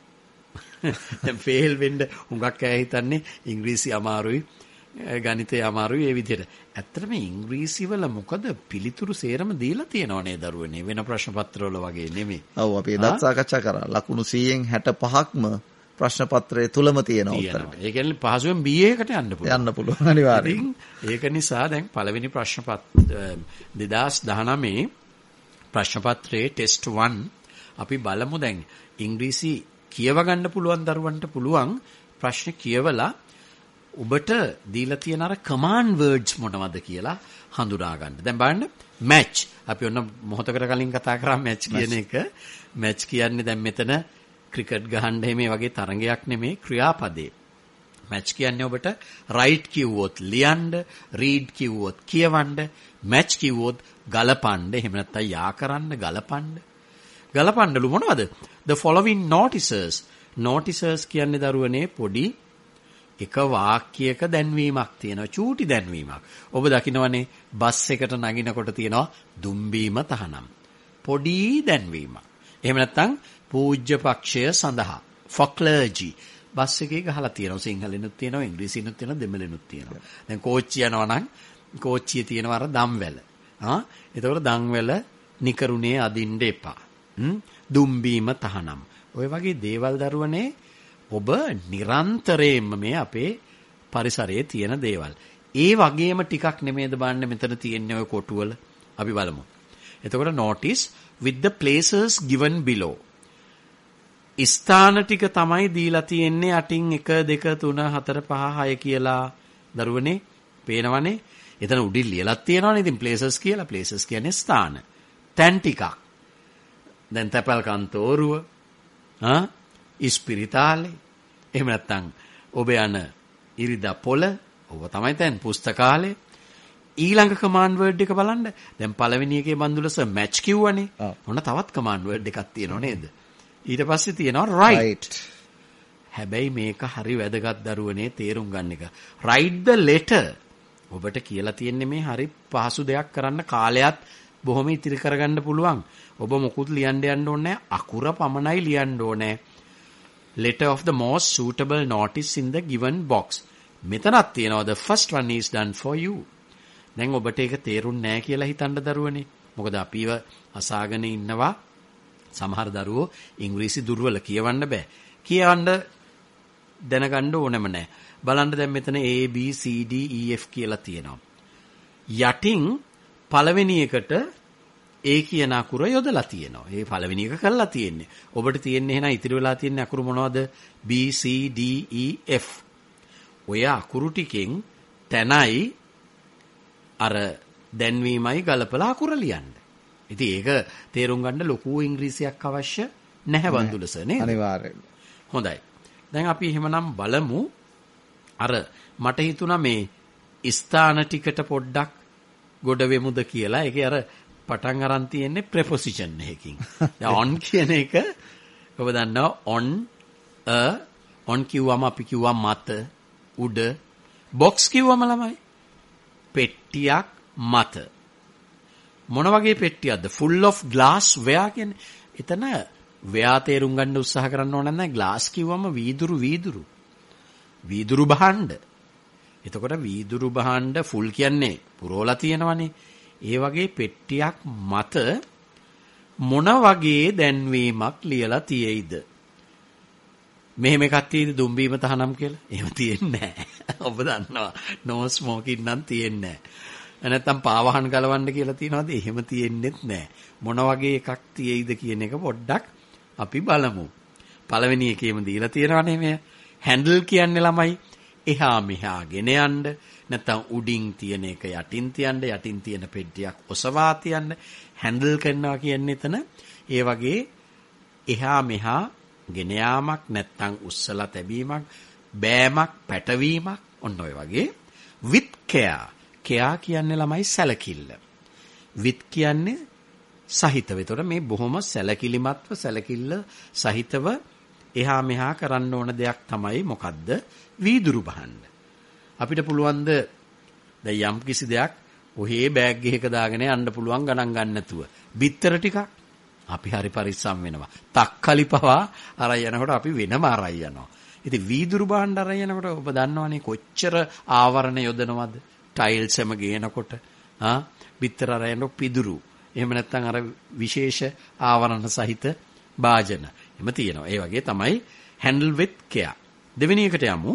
දැන් ෆේල් වෙන්න හුඟක් අය හිතන්නේ ඉංග්‍රීසි අමාරුයි, ගණිතය අමාරුයි ඒ විදිහට. ඇත්තටම ඉංග්‍රීසි වල මොකද පිළිතුරු සේරම දීලා තියෙනවනේ දරුවනේ, වෙන ප්‍රශ්න පත්‍රවල වගේ නෙමෙයි. ඔව් අපි එදත් සාකච්ඡා කරා. ලකුණු සීයෙන් හැටපහක්ම ප්‍රශ්න පත්‍රයේ තුලම තියෙන උත්තර. ඒ කියන්නේ පහසුවෙන් B A එකට යන්න පුළුවන්. යන්න පුළුවන් අනිවාර්යයෙන්. ඉතින් ඒක නිසා දැන් පළවෙනි ප්‍රශ්න පත්‍ර දෙදහස් දහනවය ප්‍රශ්න පත්‍රයේ ටෙස්ට් one අපි බලමු. දැන් ඉංග්‍රීසි කියව ගන්න පුළුවන් දරුවන්ට පුළුවන් ප්‍රශ්න කියවලා ඔබට දීලා තියෙන අර කමාන්ඩ් වර්ඩ්ස් මොනවද කියලා හඳුනා ගන්න. දැන් බලන්න මැච්. අපි ඔන්න මොහොතකට කලින් කතා කරා මැච් කියන එක. මැච් කියන්නේ දැන් මෙතන ක්‍රිකට් ගහන්න මේ වගේ තරඟයක් නෙමෙයි, ක්‍රියාපදේ. මැච් කියන්නේ ඔබට රයිට් කිව්වොත් ලියන්න, රීඩ් කිව්වොත් කියවන්න, මැච් කිව්වොත් ගලපන්න, එහෙම නැත්නම් යා කරන්න, ගලපන්න. ගලපන්නලු මොනවද? The following notices notices කියන්නේ දරුවනේ පොඩි එක වාක්‍යයක දැන්වීමක් තියෙනවා. චූටි දැන්වීමක්. ඔබ දකින්නවනේ බස් එකට නගිනකොට තියෙනවා දුම්බීම තහනම්. පොඩි දැන්වීමක්. එහෙම නැත්නම් පූජ්‍ය පක්ෂය සඳහා for clergy බස් එකේ ගහලා තියෙනවා. සිංහලෙනුත් තියෙනවා, ඉංග්‍රීසියෙනුත් තියෙනවා, දෙමළෙනුත් තියෙනවා. දැන් කෝච්චිය යනවා නම් කෝච්චියේ තියෙනවා අර දම්වැල. ආ එතකොට දම්වැල නිකරුණේ අදින්න එපා. හ්ම් දුම්බීම තහනම්. ඔය වගේ දේවල් දරුවනේ ඔබ නිරන්තරයෙන්ම මේ අපේ පරිසරයේ තියෙන දේවල්. ඒ වගේම ටිකක් නෙමෙයිද බලන්න මෙතන තියෙන්නේ ඔය කොටුවල. අපි බලමු. එතකොට notice with the places given below. ස්ථාන ටික තමයි දීලා තියෙන්නේ අටින් එක දෙක තුන හතර පහ හය කියලා. දරුවනේ පේනවනේ. එතන උඩින් ලියලා තියෙනවනේ ඉතින් places කියලා. places කියන්නේ ස්ථාන. තැන් ටිකක්. දැන් තැපැල් කන්තෝරුව ආ ඉස්පිරිතාලේ එහෙම නැත්නම් ඔබ යන ඉරිදා පොළ ඔබ තමයි දැන් පුස්තකාලේ. ඊළඟ කමාන්ඩ් වර්ඩ් එක බලන්න. දැන් පළවෙනි එකේ බන්දුලස මැච් කිව්වනේ. ඔන්න තවත් කමාන්ඩ් වර්ඩ් එකක් තියෙනව නේද? ඊට පස්සේ තියෙනවා right. හැබැයි මේක හරි වැදගත් දරුවනේ තේරුම් ගන්න එක. write the letter. ඔබට කියලා තියෙන්නේ මේ හරි පහසු දෙයක් කරන්න කාලයත් බොහොම ඉතිරි කරගන්න පුළුවන්. ඔබ මොකුත් ලියන්න යන්න ඕනේ අකුර පමණයි ලියන්න ඕනේ. letter of the most suitable notice in the given box. මෙතනක් තියෙනවා the first one is done for you. දැන් ඔබට ඒක තේරුන්නේ නැහැ කියලා හිතන්න දරුවනේ. මොකද අපිව අසාගෙන ඉන්නවා සමහර දරුවෝ ඉංග්‍රීසි දුර්වල කියවන්න බෑ. කියවන්න දැනගන්න ඕනෙම නැහැ. බලන්න දැන් මෙතන A B C D E F කියලා තියෙනවා. යටින් පළවෙනි එකට ඒ කියන අකුර යොදලා තියෙනවා. ඒ පළවෙනි එක කරලා තියෙන්නේ. ඔබට තියෙන්නේ එහෙනම් ඉතිරි වෙලා තියෙන අකුරු මොනවද? B C D E F. ඔය අකුරු ටිකෙන් තැනයි අර දැන්වීමයි ගලපලා අකුර ලියන්න. ඉතින් ඒක තේරුම් ගන්න ලොකු ඉංග්‍රීසියක් අවශ්‍ය නැහැ බන්දුලස නේද? අනිවාර්යයෙන්. හොඳයි. දැන් අපි එහෙමනම් බලමු. අර මට හිතුණා මේ ස්ථාන ටිකට පොඩ්ඩක් ගොඩ වෙමුද කියලා. ඒකේ අර පටන් අරන් තියෙන්නේ ප්‍රෙපොසිෂන් එකකින්. දැන් on කියන එක ඔබ දන්නවා on a on කිව්වම අපි කිව්වා මත උඩ box කිව්වම ළමයි පෙට්ටියක් මත. මොන වගේ පෙට්ටියක්ද? full of glass ware කියන්නේ. එතන ware තේරුම් ගන්න උත්සාහ කරන්න ඕන නැහැ. glass කිව්වම වීදුරු වීදුරු. වීදුරු භාණ්ඩ. එතකොට වීදුරු භාණ්ඩ full කියන්නේ පුරවලා තියෙනවනේ. ඒ වගේ පෙට්ටියක් මත මොන වගේ දැන්වීමක් ලියලා තියෙයිද? මෙහෙම එකක් තියෙයිද දුම්බීම තහනම් කියලා? එහෙම තියෙන්නේ නැහැ. ඔබ දන්නවා no smoking නම් තියෙන්නේ නැහැ. නැත්තම් පාවහන් ගලවන්න කියලා තියනවාද? එහෙම තියෙන්නේත් නැහැ. මොන වගේ එකක් තියෙයිද කියන එක පොඩ්ඩක් අපි බලමු. පළවෙනි එකේම දීලා තියෙනවානේ මේ හැන්ඩල් කියන්නේ ළමයි එහා මෙහා ගෙන යන්න. නැත්තම් උඩින් තියෙන එක යටින් තියන්න, යටින් තියෙන පෙට්ටියක් ඔසවා තියන්න. හැන්ඩල් කරනවා කියන්නේ එතන ඒ වගේ එහා මෙහා ගෙන යාමක් නැත්තම් උස්සලා තැබීමක්, බෑමක්, පැටවීමක් ඔන්න ඔය වගේ. with care. care කියන්නේ ළමයි සැලකිල්ල. with කියන්නේ සහිතව. ඒතකොට මේ බොහොම සැලකිලිමත්ව සැලකිල්ල සහිතව එහා මෙහා කරන්න ඕන දෙයක් තමයි මොකද්ද? වීදුරු බහන්න. අපිට පුළුවන් ද දැන් යම් කිසි දෙයක් ඔහේ බෑග් එකක දාගෙන යන්න පුළුවන් ගණන් ගන්න නැතුව. බිත්තර ටිකක් අපි හරි පරිස්සම් වෙනවා. තක්කලි පවා අරන් යනකොට අපි වෙනම අරන් යනවා. ඉතින් වීදුරු බහන්න අරන් යනකොට ඔබ දන්නවනේ කොච්චර ආවරණ යොදනවද? ටයිල්ස් එම ගේනකොට ආ බිත්තර අරන් යනකොට පිදුරු. එහෙම නැත්නම් අර විශේෂ ආවරණ සහිත භාජන. එම තියෙනවා. ඒ වගේ තමයි handle with care. දෙවෙනි එකට යමු.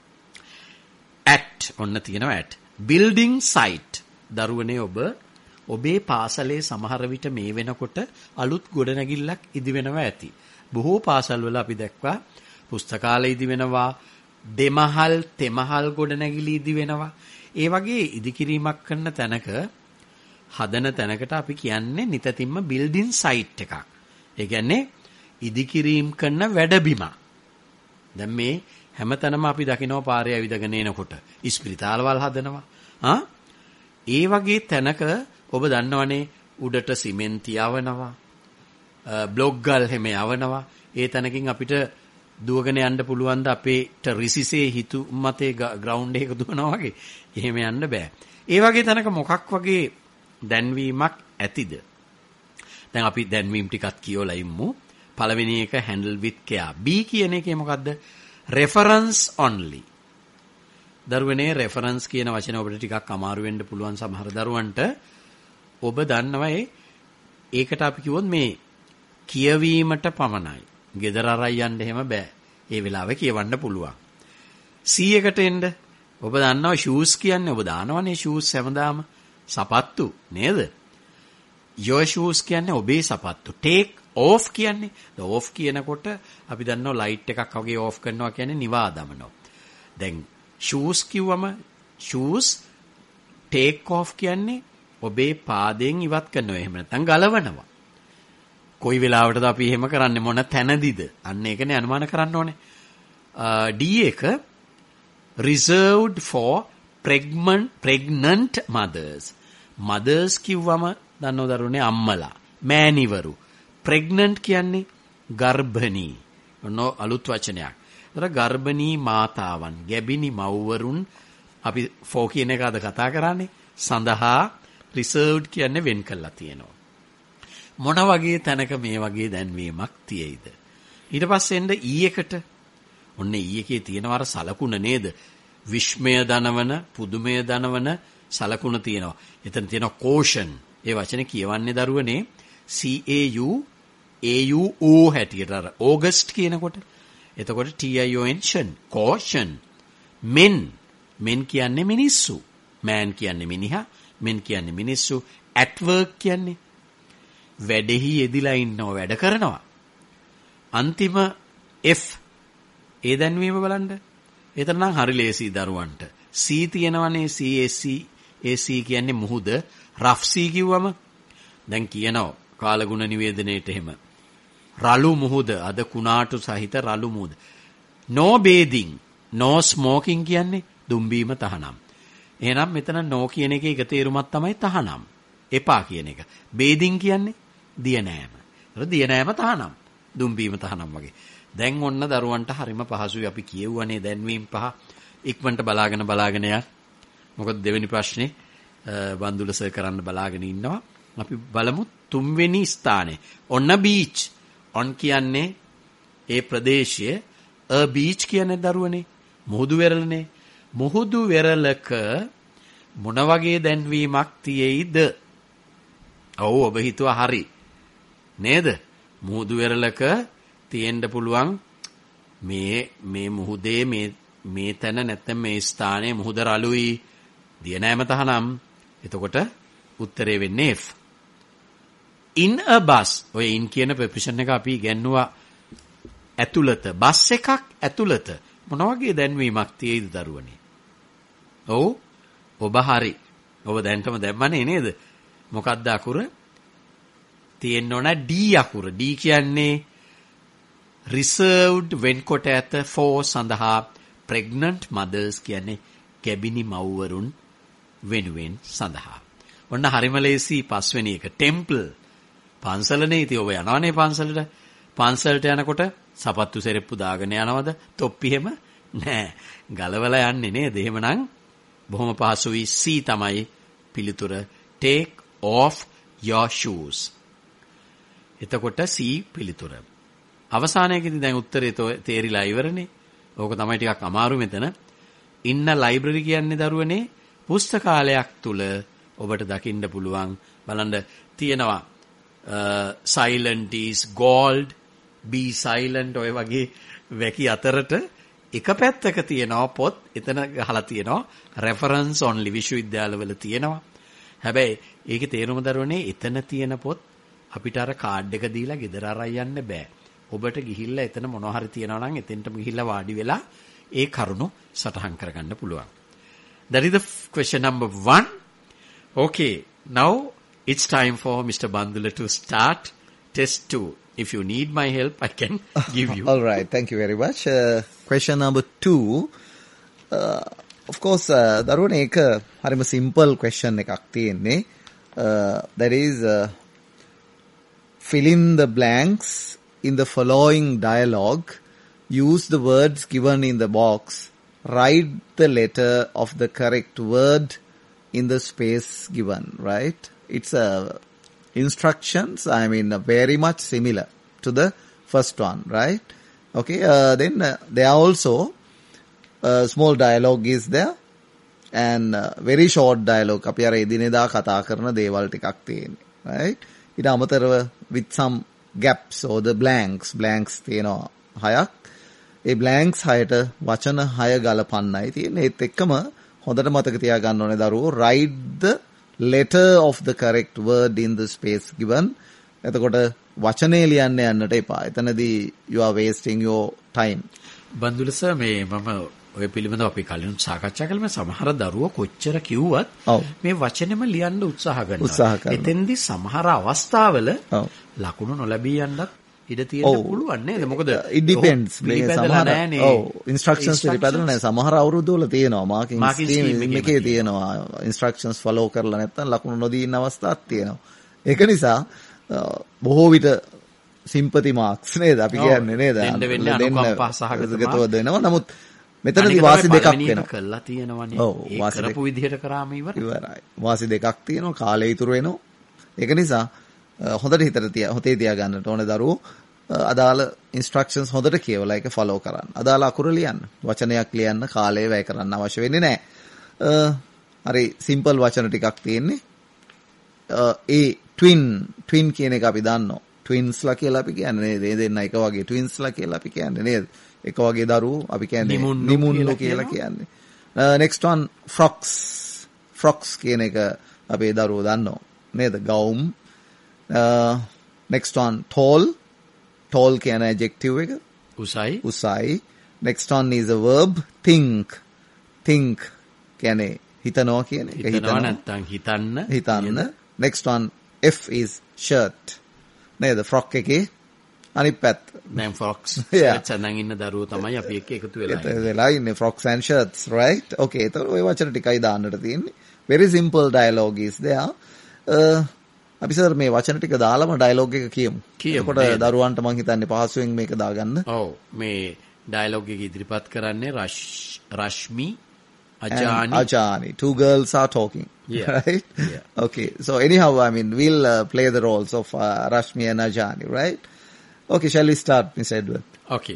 at ඔන්න තියෙනවා at. building site. දරුවනේ ඔබ ඔබේ පාසලේ සමහර විට මේ වෙනකොට අලුත් ගොඩනැගිල්ලක් ඉදි වෙනවා ඇති. බොහෝ පාසල් වල අපි දැක්වා පුස්තකාලය ඉදි වෙනවා, දෙමහල් තෙමහල් ගොඩනැගිලි ඉදි වෙනවා. ඒ වගේ ඉදිකිරීමක් කරන තැනක හදන තැනකට අපි කියන්නේ නිතින්ම building site එකක්. ඒ කියන්නේ ඉදිකිරීම කරන වැඩබිම. දැන් මේ හැමතැනම අපි දකිනවා පාරේ ඇවිදගෙන එනකොට ඉස්පිරිතාලවල් හදනවා. ආ ඒ වගේ තැනක ඔබ දන්නවනේ උඩට සිමෙන්ති යවනවා, බ්ලොක් ගල් හැම යවනවා. ඒ තැනකින් අපිට දුවගෙන යන්න පුළුවන්ද අපේට රිසිසේ හිතු මතේ ග්‍රවුන්ඩ් එක දුවනවා වගේ? එහෙම යන්න බෑ. ඒ වගේ තැනක මොකක් වගේ දැන්වීමක් ඇතිද? දැන් අපි දැන්වීම් ටිකක් කියවලා ඉමු. පළවෙනි එක handle with care. B කියන එකේ මොකද්ද? reference only. දරුවනේ reference කියන වචනේ ඔබට ටිකක් අමාරු වෙන්න පුළුවන් සමහර දරුවන්ට. ඔබ දන්නවා ඒකට අපි කිව්වොත් මේ කියවීමට පමණයි. ගෙදර අරයි යන්න එහෙම බෑ. ඒ වෙලාවේ කියවන්න පුළුවන්. C එකට එන්න. ඔබ දන්නවා shoes කියන්නේ ඔබ දානවනේ shoes හැමදාම සපත්තු නේද? your shoes කියන්නේ ඔබේ සපත්තු. take off කියන්නේ off කියනකොට අපි දන්නවා light එකක් වගේ off කරනවා කියන්නේ නිවා දමනවා. දැන් shoes කිව්වම shoes take off කියන්නේ ඔබේ පාදයෙන් ඉවත් කරනවා. එහෙම නැත්නම් ගලවනවා. කොයි වෙලාවටද අපි එහෙම කරන්නේ? මොන තැනදීද? අන්න ඒකනේ අනුමාන කරන්න ඕනේ. D එක reserved for pregnant pregnant mothers. mothers කිව්වම දන්නව දරුවනේ අම්මලා, මෑණිවරු. pregnant කියන්නේ ගර්භණී. ඔන්න අලුත් වචනයක්. ඒතර ගර්භණී මාතාවන්, ගැබිනි මව්වරුන් අපි for කියන එක අද කතා කරන්නේ. සඳහා reserved කියන්නේ වෙන් කරලා තියෙනවා. මොන වගේ තැනක මේ වගේ දැන්වීමක් තියෙයිද? ඊට පස්සේ එන්න E එකට. ඔන්න E එකේ තියෙනවා අර සලකුණ නේද? විශ්මය දනවන, පුදුමය දනවන සලකුණ තියෙනවා. එතන තියෙනවා caution. ඒ වචනේ කියවන්නේ දරුවනේ C A U A U O හැටියට අර ඕගස්ට් කියනකොට. එතකොට T I O N caution. men men කියන්නේ මිනිස්සු. man කියන්නේ මිනිහා, men කියන්නේ මිනිස්සු. at work කියන්නේ වැඩෙහි යෙදිලා ඉන්නවා, වැඩ කරනවා. අන්තිම F ඒ දැන්වීම බලන්න. එතන නම් හරි ලේසි දරුවන්ට. C තියෙනවනේ C S C A C කියන්නේ මුහුද. rough sea කිව්වම දැන් කියනවා කාලගුණ නිවේදනයේට එහෙම. රළු මුහුද, අද කුණාටු සහිත රළු මුහුද. no bathing, no smoking කියන්නේ දුම්බීම තහනම්. එහෙනම් මෙතන no කියන එකේ එක තේරුමක් තමයි තහනම්. එපා කියන එක. bathing කියන්නේ දිය නෑම. ඒතර දිය නෑම තහනම්. දුම්බීම තහනම් වගේ. දැන් ඔන්න දරුවන්ට හරිම පහසුයි අපි කියවුවනේ දැන්වීම් පහ. ඉක්මනට බලාගෙන බලාගෙන යන්න. මොකද දෙවෙනි ප්‍රශ්නේ බන්දුල සර් කරන්න බලාගෙන ඉන්නවා. අපි බලමු තුන්වෙනි ස්ථානේ. ඔන්න beach. on කියන්නේ ඒ ප්‍රදේශයේ, a beach කියන්නේ දරුවනේ මුහුදු වෙරළනේ. මුහුදු වෙරළක මොන වගේ දැන්වීමක් තියෙයිද? ඔව් ඔබ හිතුවා හරි. නේද? මුහුදු වෙරළක තියෙන්න පුළුවන් මේ මේ මුහුදේ මේ මේ තැන නැත්නම් මේ ස්ථානයේ මුහුද රළුයි, දිය නෑම තහනම්. එතකොට උත්තරේ වෙන්නේ F. in a bus. ඔය in කියන ප්‍රොපොසිෂන් එක අපි ඉගෙනුවා ඇතුළත. බස් එකක් ඇතුළත මොන වගේ දැන්වීමක් තියෙයිද දරුවනේ? ඔව් ඔබ හරි. ඔබ දැන්ටම දැම්මනේ නේද? මොකක්ද අකුර? තියෙන්න ඕන D අකුර. D කියන්නේ reserved වෙන්කොට ඇත for සඳහා. pregnant mothers කියන්නේ ගැබිනි මව්වරුන් වෙනුවෙන් සඳහා. ඔන්න හරිම ලේසි පස්වෙනි එක. temple පන්සලනේ. ඉතින් ඔබ යනවනේ පන්සලට. පන්සලට යනකොට සපත්තු සෙරෙප්පු දාගෙන යනවද? තොප්පිහෙම නෑ. ගලවලා යන්නේ නේද? එහෙමනම් බොහොම පහසුයි. C තමයි පිළිතුර. take off your shoes. එතකොට C පිළිතුර. අවසානයේදී දැන් උත්තරේ තේරිලා ඉවරනේ. ඕක තමයි ටිකක් අමාරු මෙතන. ඉන්න ලයිබ්‍රරි කියන්නේ දරුවනේ පුස්තකාලයක් තුල ඔබට දකින්න පුළුවන්. බලන්න තියෙනවා silent is gold, be silent ඔය වගේ වැකි අතරට එක පැත්තක තියෙනවා පොත්. එතන ගහලා තියෙනවා reference only. විශ්වවිද්‍යාලවල තියෙනවා. හැබැයි ඒකේ තේරුම දරුවනේ එතන තියෙන පොත් අපිට අර කාඩ් එක දීලා ගෙදර අරන් යන්න බෑ. ඔබට ගිහිල්ලා එතන මොනවා හරි තියනවා නම් එතෙන්ටම ගිහිල්ලා වාඩි වෙලා ඒ කරුණු සටහන් කරගන්න පුළුවන්. That is the question number one. Okay, now it's time for Mister Bandula to start test two. If you need my help, I can give you. All right, thank you very much. Uh, question number two. Uh, of course, uh, දරුවනේ එක හරිම simple question එකක් තියෙන්නේ. Uh, that is uh, fill in the blanks in the following dialogue use the words given in the box, write the letter of the correct word in the space given, right? It's a instructions, I mean, uh, very much similar to the first one, right? Okay, uh, then uh, there are also a small dialogue is there and uh, very short dialogue. අපි අර එදිනෙදා කතා කරන දේවල් ටිකක් තියෙන්නේ, right? ඊට අමතරව with some gaps or the blanks, blanks තියෙනවා හයක්. ඒ blanks හයට වචන හය ගලපන්නයි තියෙන්නේ. ඒත් එක්කම හොඳට මතක තියාගන්න ඕනේ දරුවෝ, write the letter of the correct word in the space given. එතකොට වචනේ ලියන්න යන්නට එපා. එතනදී you are wasting your time. Bandula sir, මේ මම ඔය පිළිබඳව අපි කලින් සාකච්ඡා කළා. මේ සමහර දරුවෝ කොච්චර කිව්වත් මේ වචනෙම ලියන්න උත්සාහ කරනවා. එතෙන්දී සමහර අවස්ථාවල ලකුණු නොලැබී යන්නත් ඉඩ තියෙන්න පුළුවන් නේද? මොකද it depends. මේ සමහර ඔව් instructions පිළිපැදලා නැහැ. සමහර අවුරුදු වල තියෙනවා marking scheme එකේ තියෙනවා instructions follow කරලා නැත්නම් ලකුණු නොදී ඉන්න අවස්ථාවක් තියෙනවා. ඒක නිසා බොහෝ විට sympathy marks නේද අපි කියන්නේ නේද? දෙන්න වෙන්නේ අනුකම්පා සහගතව දෙනවා. නමුත් මෙතනදී වාසි දෙකක් වෙනවා. කළා තියෙනවනේ. ඒ කරපු විදිහට කරාම ඉවරයි. ඉවරයි. වාසි දෙකක් තියෙනවා. කාලය ඉතුරු වෙනවා. ඒක නිසා හොඳට හිතට තියා හොතේ තියා ගන්නට ඕනේ දරුවෝ. අදාළ instructions හොඳට කියවලා ඒක follow කරන්න. අදාළ අකුර ලියන්න. වචනයක් ලියන්න කාලය වැය කරන්න අවශ්‍ය වෙන්නේ නැහැ. හරි simple වචන ටිකක් තියෙන්නේ. ඒ twin twin කියන එක අපි දන්නවා. twins ලා කියලා අපි කියන්නේ නේද? ඒ දෙන්න එක වගේ twins ලා කියලා අපි කියන්නේ නේද? එක වගේ දරුවෝ අපි කියන්නේ නිමුන්නු කියලා කියන්නේ. next one frocks. frocks කියන එක අපේ දරුවෝ දන්නවා නේද? gaum. Uh, next one tall. tall කියන adjective එක උසයි. උසයි. next one is a verb think. think කියන්නේ හිතනවා කියන එක. හිතනවා නැත්නම් හිතන්න. හිතන්න. next one F is shirt. නේද? frock එකේ අනිත් පැත්ත. දැන් frocks shirts අඳන් ඉන්න දරුවෝ තමයි අපි එක්ක එකතු වෙලා ඉන්නේ. ඒත් වෙලා ඉන්නේ frocks and shirts, right? okay. ඒතකොට ওই වචන ටිකයි දාන්නට තියෙන්නේ. very simple dialogue is there. uh, අපි සර් මේ වචන ටික දාලාම ඩයලොග් එක කියමු. එතකොට දරුවන්ට මම හිතන්නේ පහසුවෙන් මේක දාගන්න. ඔව් මේ ඩයලොග් එක ඉදිරිපත් කරන්නේ රශ්මි Ajani. Ajani. Two girls are talking. Yeah. Right? Yeah. Okay. So anyhow, I mean, we'll uh, play the roles of uh, Rashmi and Ajani, right? Okay, shall we start, Miss Edward? Okay.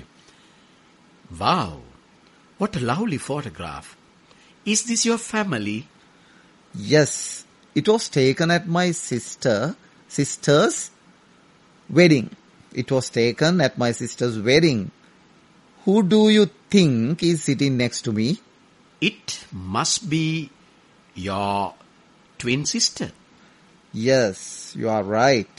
Wow. What a lovely photograph. Is this your family? Yes. It was taken at my sister, sister's wedding. It was taken at my sister's wedding. Who do you think is sitting next to me? It must be your twin sister. Yes, you are right.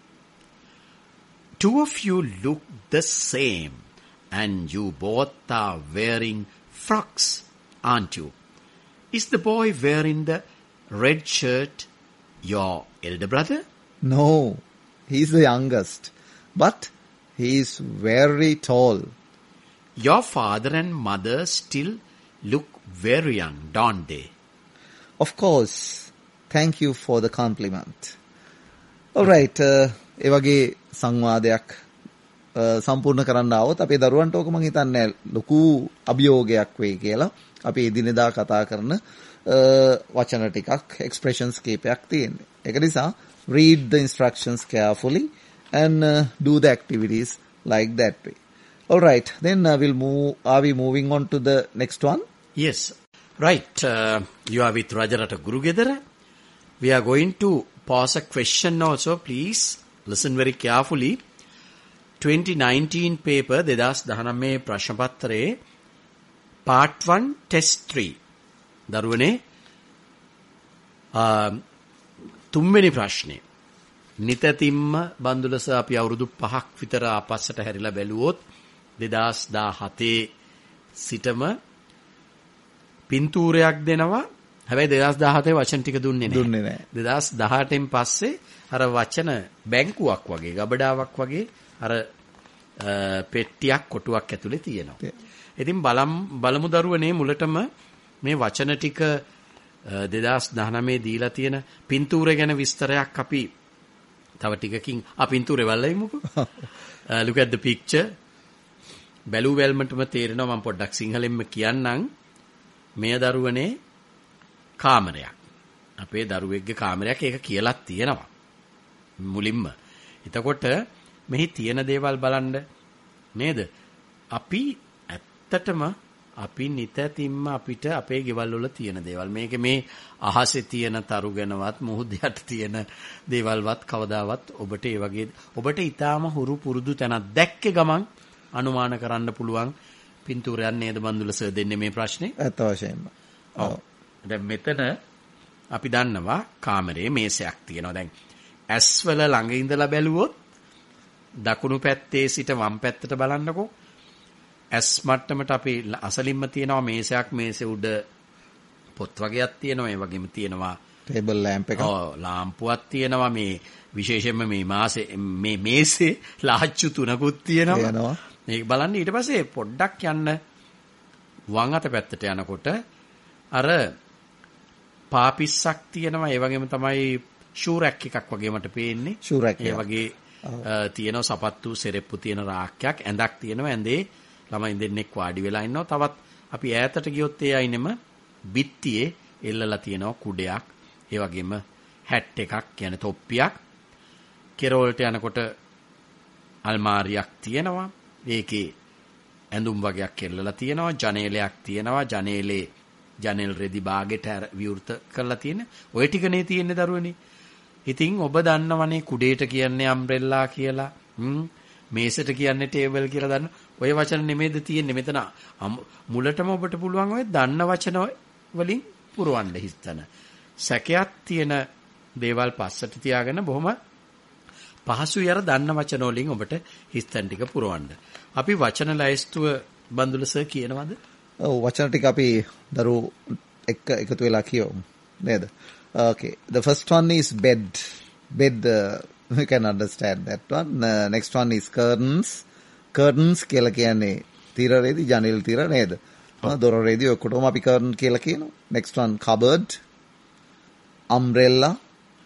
Two of you look the same, and you both are wearing frocks, aren't you? Is the boy wearing the red shirt your elder brother? No, he's the youngest, but he is very tall. Your father and mother still look very young, don't they? Of course. Thank you for the compliment. All right. ඒ වගේ සංවාදයක් සම්පූර්ණ කරන්න આવොත් අපේ දරුවන්ට ඕක මම හිතන්නේ ලොකු අභියෝගයක් වෙයි කියලා. අපි එදිනෙදා කතා කරන වචන ටිකක් expressions කීපයක් තියෙන්නේ. ඒක නිසා read the instructions carefully and uh, do the activities like that way. All right. Then uh, we'll move. Are we moving on to the next one? Yes. Right. Uh, you are with Rajarata Gurugedara. We are going to pause a question also. Please listen very carefully. twenty nineteen paper දෙදාස් දහනවය ප්‍රශ්න පත්‍රයේ part one test three. දරුවනේ තුන්වෙනි ප්‍රශ්නේ. නිතතිම්ම බන්දුලස අපි අවුරුදු පහක් විතර ආපස්සට හැරිලා බැලුවොත් දෙදාස් දහහතේ සිටම පින්තූරයක් දෙනවා. හැබැයි දෙදාස් දහහතේ වචන ටික දුන්නේ නැහැ. දුන්නේ නැහැ. දෙදාස් දහඅටෙන් පස්සේ අර වචන බැංකුවක් වගේ, ගබඩාවක් වගේ අර පෙට්ටියක් කොටුවක් ඇතුලේ තියෙනවා. ඉතින් බලම් බලමු දරුවනේ මුලටම මේ වචන ටික දෙදාස් දහනවය දීලා තියෙන පින්තූරය ගැන විස්තරයක් අපි තව ටිකකින් ආ පින්තූරේ බලයිමුකෝ. Look at the picture. බැලු වැල්මටම තේරෙනවා මම පොඩ්ඩක් සිංහලෙන්ම කියන්නම් මේ දරුවනේ කාමරයක්. අපේ දරුවෙක්ගේ කාමරයක් ඒක කියලාත් තියෙනවා. මුලින්ම. එතකොට මෙහි තියෙන දේවල් බලන්න නේද? අපි ඇත්තටම අපි නිතරම අපිට අපේ ගෙවල් වල තියෙන දේවල් මේක මේ අහසේ තියෙන තරු ගැනවත් මුහුද යට තියෙන දේවල්වත් කවදාවත් ඔබට ඒ වගේ ඔබට ඊටාම හුරු පුරුදු තැනක් දැක්කේ ගමන් අනුමාන කරන්න පුළුවන් පින්තූරයක් නේද බන්දුල සර් දෙන්නේ මේ ප්‍රශ්නේ? ඇත්ත වශයෙන්ම. ඔව්. දැන් මෙතන අපි දන්නවා කාමරේ මේසයක් තියෙනවා. දැන් ඇස් වල ළඟ ඉඳලා බැලුවොත් දකුණු පැත්තේ සිට වම් පැත්තට බලන්නකෝ. ඇස් මට්ටමට අපි අසලින්ම තියෙනවා මේසයක්, මේසෙ උඩ පොත් වගේක් තියෙනවා, ඒ වගේම තියෙනවා ටේබල් ලැම්ප් එකක්. ඔව් ලාම්පුවක් තියෙනවා. මේ විශේෂයෙන්ම මේ මාසේ මේ මේසේ ලාච්චු තුනකුත් තියෙනවා. මේක බලන්න. ඊට පස්සේ පොඩ්ඩක් යන්න වම් අත පැත්තට යනකොට අර පාපිස්සක් තියෙනවා. ඒ වගේම තමයි ෂූ රැක් එකක් වගේ මට පේන්නේ. ෂූ රැක් ඒ වගේ තියෙනවා සපත්තු සෙරෙප්පු තියෙන රාක්කයක්, ඇඳක් තියෙනවා. ඇඳේ ළමයි දෙන්නෙක් වාඩි වෙලා ඉන්නවා. තවත් අපි ඈතට ගියොත් ඒ අයිනෙම බිත්තියේ එල්ලලා තියෙනවා කුඩයක්. ඒ වගේම හැට් එකක් කියන්නේ තොප්පියක්. කෙරවලට යනකොට අල්මාරියක් තියෙනවා. ඒකේ ඇඳුම් වගේක් එල්ලලා තියෙනවා. ජනේලයක් තියෙනවා. ජනේලේ ජනෙල් රෙදි බාගෙට විවෘත කරලා තියෙන. ඔය ටිකනේ තියෙන්නේ දරුවනේ. ඉතින් ඔබ දන්නවනේ කුඩේට කියන්නේ අම්බ්‍රෙල්ලා කියලා. හ්ම් මේසෙට කියන්නේ ටේබල් කියලා දන්න. ඔය වචන නෙමෙයිද තියෙන්නේ මෙතන. මුලටම ඔබට පුළුවන් ඔය දන්න වචන වලින් පුරවන්න හිතන. සැකයක් තියෙන දේවල් පස්සට තියාගෙන බොහොම පහසුයි අර දන්න වචන වලින් ඔබට හිතන ටික පුරවන්න. අපි වචන ලයිස්තුව බන්දුල සර් කියනවද? ඔව් වචන ටික අපි දරු එක්ක එකතු වෙලා කියමු නේද? Okay, the first one is bed. Bed, uh, we can understand that one. Uh, next one is curtains. Curtains කියලා කියන්නේ තිර රෙදි, ජනෙල් තිර නේද? දොර රෙදි ඔක්කොටම අපි curtain කියලා කියනවා. Next one cupboard, umbrella,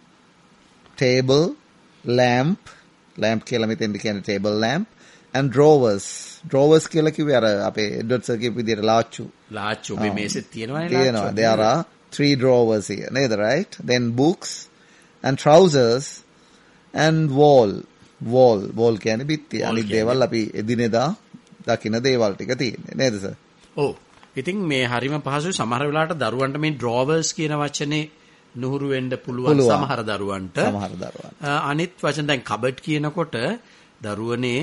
table, lamp. lamp කියලා මෙතෙන්ද කියන්නේ table lamp, and drawers. drawers කියලා කිව්වේ අර අපේ එඩ්වර්ඩ් සර් කියපු විදිහට ලාච්චු. ලාච්චු මේ මේසෙත් තියෙනවනේ ලාච්චු. තියෙනවා. There are three drawers here නේද? right? Then books and trousers and wall. wall wall කියන්නේ බිත්තිය. අනිත් දේවල් අපි එදිනෙදා දකින දේවල් ටික තියෙන්නේ නේද සර්? ඔව්. ඉතින් මේ හරිම පහසුයි. සමහර වෙලාවට දරුවන්ට මේ drawers කියන වචනේ නුහුරු වෙන්න පුළුවන් සමහර දරුවන්ට. සමහර දරුවන්ට. අනිත් වචන දැන් cupboard කියනකොට දරුවනේ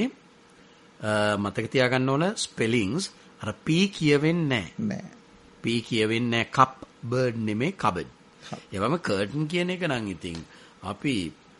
මතක තියාගන්න ඕන ස්පෙලිංස් අර p කියවෙන්නේ නැහැ. නෑ. p කියවෙන්නේ නැහැ. cup bird නෙමෙයි cupboard. ඒවම curtain කියන එක නම් ඉතින් අපි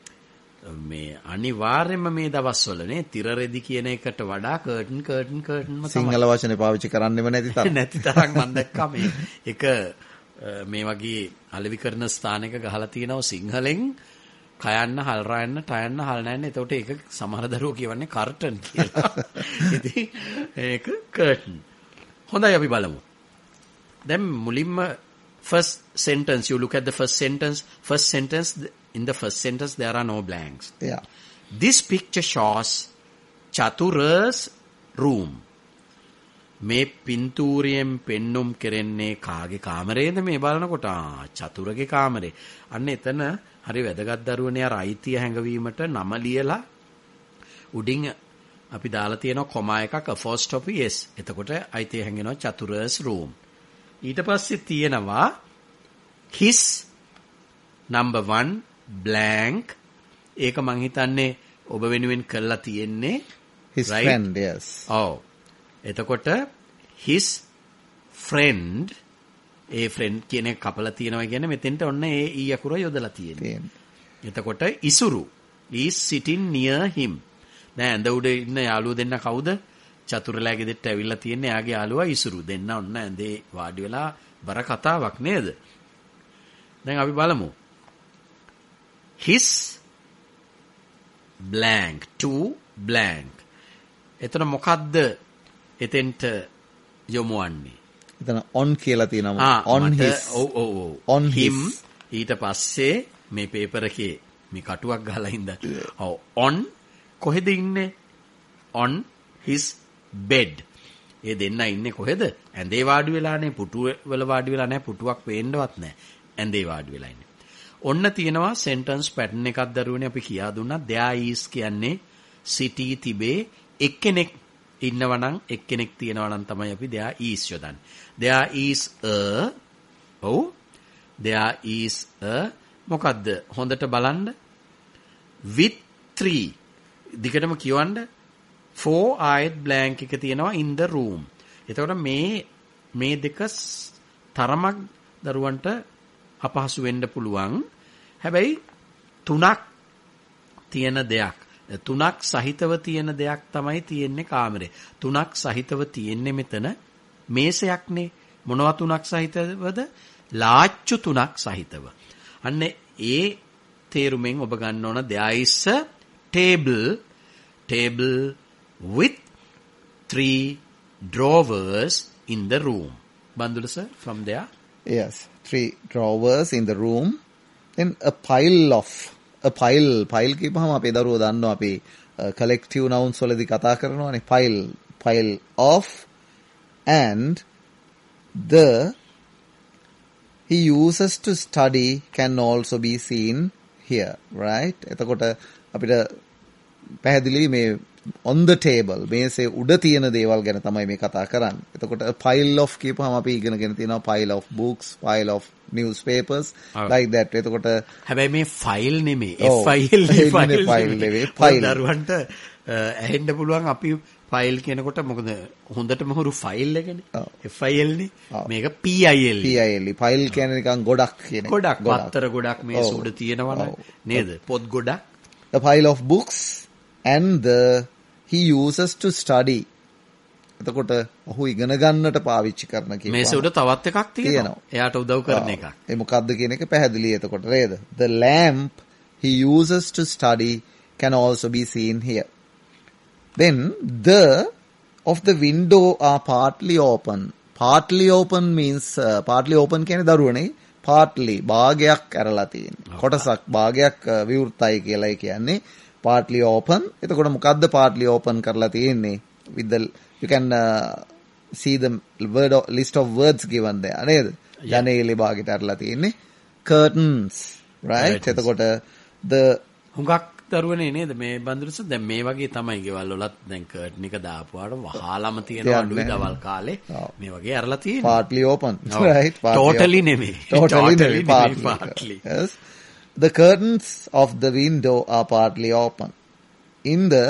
මේ අනිවාර්යයෙන්ම මේ දවස්වල නේ තිර රෙදි කියන එකට වඩා curtain curtain curtain ම තමයි. සිංහල වචනේ පාවිච්චි කරන්නෙම නැති තරම්. නැති තරම් මම දැක්කා මේ එක මේ වගේ අලෙවි කරන ස්ථානයක ගහලා තියෙනවා සිංහලෙන් කයන්න හල් රයන්න ටයන්න හල් නැන්න. එතකොට ඒක සමහර දරුවෝ කියවන්නේ කර්ටන් කියලා. ඉතින් ඒක කර්ටන්. හොඳයි අපි බලමු. දැන් මුලින්ම first sentence, you look at the first sentence. First sentence, in the first sentence there are no blanks. Yeah. This picture shows Chatura's room. මේ පින්තූරයෙන් පෙන්눔 කෙරෙන්නේ කාගේ කාමරේද මේ බලනකොට? ආ චතුරගේ කාමරේ. අන්න එතන හරි වැදගත් දරුවනේ අර අයිතිය හැඟවීමට නම ලියලා උඩින් අපි දාලා තියෙනවා කොමා එකක් apostrophe s. එතකොට අයිතිය හැංගෙනවා චතුරස් room. ඊට පස්සේ තියෙනවා his number one blank. ඒක මං හිතන්නේ ඔබ වෙනුවෙන් කරලා තියෙන්නේ his right? friend, yes. ඔව්. එතකොට his friend, ඒ friend කියන එක කපලා තියෙනවා කියන්නේ මෙතෙන්ට ඔන්න ඒ ඊ අකුර යොදලා තියෙන්නේ. එතකොට ඉසුරු is sitting near him. දැන් ඇඳ උඩ ඉන්න යාළුවෝ දෙන්න කවුද? චතුරලෑගේ දෙට ඇවිල්ලා තියෙන්නේ එයාගේ යාළුවා ඉසුරු. දෙන්න ඔන්න ඇඳේ වාඩි වෙලා බර කතාවක් නේද? දැන් අපි බලමු. his blank to blank. එතන මොකද්ද එතෙන්ට යොමු වන්නේ? එතන on කියලා තියෙනවා. on his. ඔව් ඔව් ඔව්. on him. ඊට පස්සේ මේ පේපර් එකේ මේ කටුවක් ගහලා ඉඳන්. ඔව් on කොහෙද ඉන්නේ? on his bed. ඒ දෙන්න ඉන්නේ කොහෙද? ඇඳේ වාඩි වෙලානේ, පුටුව වල වාඩි වෙලා නැහැ, පුටුවක් පේන්නවත් නැහැ. ඇඳේ වාඩි වෙලා ඉන්නේ. ඔන්න තියෙනවා sentence pattern එකක් දරුවනේ අපි කියා දුන්නා. there is කියන්නේ city තිබේ එක්කෙනෙක් ඉන්නවා නම් එක්කෙනෙක් තියෙනවා නම් තමයි අපි there is යොදන්නේ. there is a ඔව් there is a මොකද්ද? හොඳට බලන්න. with three දිගටම කියවන්න. four ආයෙත් blank එක තියෙනවා in the room. එතකොට මේ මේ දෙක තරමක් දරුවන්ට අපහසු වෙන්න පුළුවන්. හැබැයි තුනක් තියෙන දෙයක් තුනක් සහිතව තියෙන දෙයක් තමයි තියෙන්නේ කාමරේ. තුනක් සහිතව තියෙන්නේ මෙතන මේසයක්නේ. මොනවා තුනක් සහිතවද? ලාච්චු තුනක් සහිතව. අන්න ඒ තේරුමෙන් ඔබ ගන්න ඕන there is a table table with three drawers in the room. Bandula sir, from there? Yes, three drawers in the room. Then a pile of a pile pile කියපහම අපේ දරුවෝ දන්නවා අපි collective nouns වලදී කතා කරනවානේ pile pile of and the he uses to study can also be seen here, right? එතකොට අපිට පැහැදිලි මේ on the table මේසේ උඩ තියෙන දේවල් ගැන තමයි මේ කතා කරන්නේ. එතකොට a pile of කියපුවාම අපි ඉගෙනගෙන තියෙනවා pile of books, pile of newspapers, oh. like that. එතකොට හැබැයි මේ file නෙමෙයි. oh, F I L file file නෙවෙයි. file. දරුවන්ට ඇහෙන්න පුළුවන් අපි file කියනකොට මොකද හොඳටම හුරු file එකනේ. oh. F I L නේ. oh. මේක P I L. P I L. file කියන්නේ නිකන් ගොඩක් කියන එක. ගොඩක් පත්තර ගොඩක් මේස උඩ තියෙනවනේ නේද? පොත් ගොඩක්. The pile of books and the he uses to study. එතකොට ඔහු ඉගෙන ගන්නට පාවිච්චි කරන කියනවා. මේස උඩ තවත් එකක් තියෙනවා. එයාට උදව් කරන එකක්. ඒ මොකද්ද කියන එක පැහැදිලි එතකොට නේද? The lamp he uses to study can also be seen here. Then the of the window are partly open. Partly open means uh, partly open කියන්නේ දරුවනේ. partly භාගයක් ඇරලා තියෙනවා. කොටසක් භාගයක් විවෘතයි කියලායි කියන්නේ. partly open. එතකොට මොකද්ද partly open කරලා තියෙන්නේ? With the you can uh, see the word of, list of words given there නේද? ජනේලේ භාගයට ඇරලා තියෙන්නේ. curtains, right? එතකොට the හුඟක් දරුවනේ නේද මේ බඳුරස දැන් මේ වගේ තමයි ගෙවල් වලත් දැන් කර්ටන් එක දාපුවාට වහාලම තියෙනවා අඩුයි දවල් කාලේ මේ වගේ ඇරලා තියෙනවා. partly open, right? totally නෙමෙයි. totally නෙමෙයි partly. partly. Yes. The curtains of the window are partly open. In the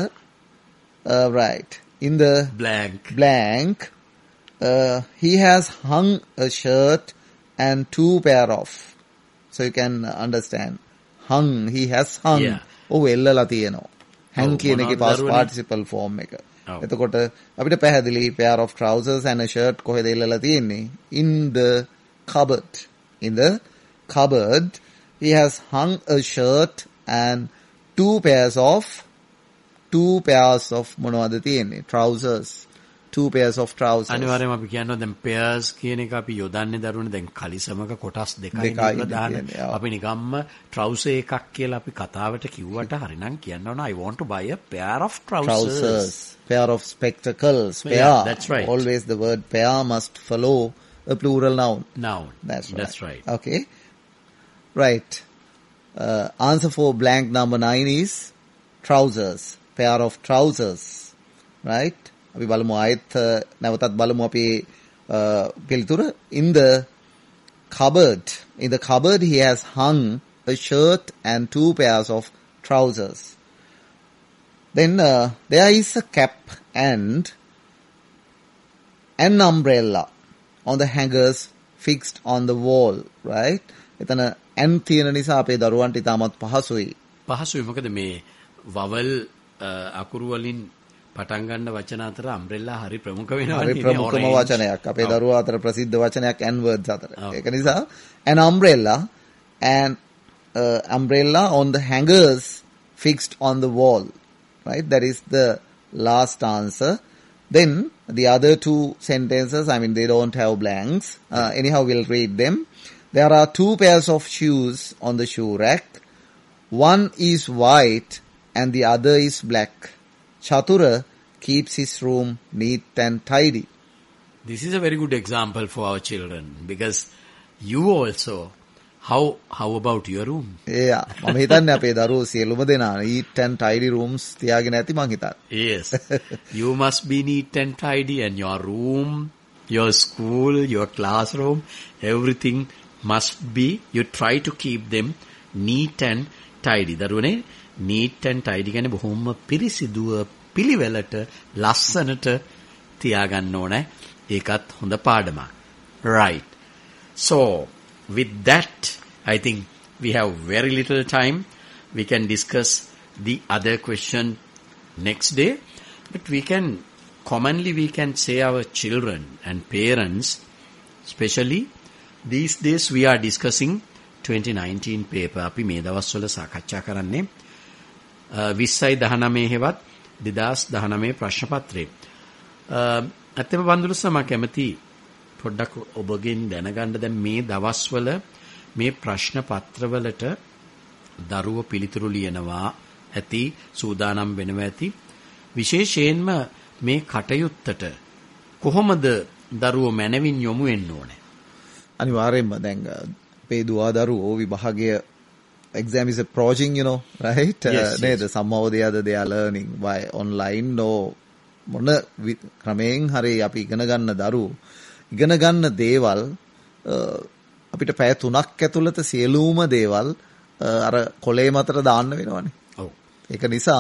uh, right, in the blank blank, uh, he has hung a shirt and two pair of. So you can understand. Hung, he has hung. Yeah. ඔව් එල්ලලා තියෙනවා. hang කියන එකේ past participle form එක. එතකොට අපිට පැහැදිලි pair of trousers and a shirt කොහෙද එල්ලලා තියෙන්නේ? In the cupboard. In the cupboard. He has hung a shirt and two pairs of two pairs of මොනවද තියෙන්නේ? trousers. two pairs of trousers. අනිවාර්යයෙන්ම අපි කියනවා දැන් pairs කියන එක අපි යොදන්නේ දරුවනේ දැන් කලිසමක කොටස් දෙකයි නේද දාන. අපි නිකම්ම trouser එකක් කියලා අපි කතාවට කිව්වට හරිනම් කියන්න ඕන I want to buy a pair of trousers. trousers. Pair of spectacles. Pair. Yeah, that's right. Always the word pair must follow a plural noun. Noun. That's right. That's right. Okay. Right. Uh, answer for blank number nine is trousers. Pair of trousers. Right? අපි බලමු ආයෙත් නැවතත් බලමු අපි පිළිතුර. In the cupboard. In the cupboard he has hung a shirt and two pairs of trousers. Then uh, there is a cap and an umbrella on the hangers fixed on the wall, right? එතන an තියෙන නිසා අපේ දරුවන්ට ඉතාමත් පහසුයි. පහසුයි මොකද මේ vowel අකුරු වලින් පටන් ගන්න වචන අතර umbrella හරි ප්‍රමුඛ වෙනවා. හරි ප්‍රමුඛම වචනයක්. අපේ දරුවා අතර ප්‍රසිද්ධ වචනයක් an words අතර. ඒක නිසා an umbrella and uh, umbrella on the hangers fixed on the wall. Right? That is the last answer. Then the other two sentences, I mean, they don't have blanks. Uh, anyhow, we'll read them. There are two pairs of shoes on the shoe rack. One is white and the other is black. Chatura keeps his room neat and tidy. This is a very good example for our children, because you also, how how about your room? Yeah, මම හිතන්නේ අපේ දරුවෝ සියලුම දෙනා neat and tidy rooms තියාගෙන ඇති මං හිතන්නේ. Yes. You must be neat and tidy, and your room, your school, your classroom, everything must be, you try to keep them neat and tidy. දරුවනේ neat and tidy කියන්නේ බොහොම පිරිසිදුව පිළිවෙලට ලස්සනට තියාගන්න ඕනේ. ඒකත් හොඳ පාඩමක්. Right. So, with that, I think we have very little time. We can discuss the other question next day. But we can, commonly we can say our children and parents, especially these days we are discussing twenty nineteen paper. අපි මේ දවස්වල සාකච්ඡා කරන්නේ විස්සයි දහනවය හෙවත් දෙදාස් දහනවය ප්‍රශ්න පත්‍රය. ඇත්තම බන්දුලස මම කැමති පොඩ්ඩක් ඔබගෙන් දැනගන්න දැන් මේ දවස්වල මේ ප්‍රශ්න පත්‍රවලට දරුවෝ පිළිතුරු ලියනවා ඇති සූදානම් වෙනවා ඇති විශේෂයෙන්ම මේ කටයුත්තට කොහොමද දරුවෝ මනවින් යොමු වෙන්න ඕනේ? අනිවාර්යයෙන්ම දැන් අපේ දුවා දරුවෝ විභාගය exam is approaching, you know, right? Yes, uh, yes. Yes. Somehow or the other they are learning by online or මොන ක්‍රමයෙන් හරි අපි ඉගෙන ගන්න දරුවෝ ඉගෙන ගන්න දේවල් අපිට පැය තුනක් ඇතුළත සියලුම දේවල් අර කොලේ මතට දාන්න වෙනවනේ. ඔව්. ඒක නිසා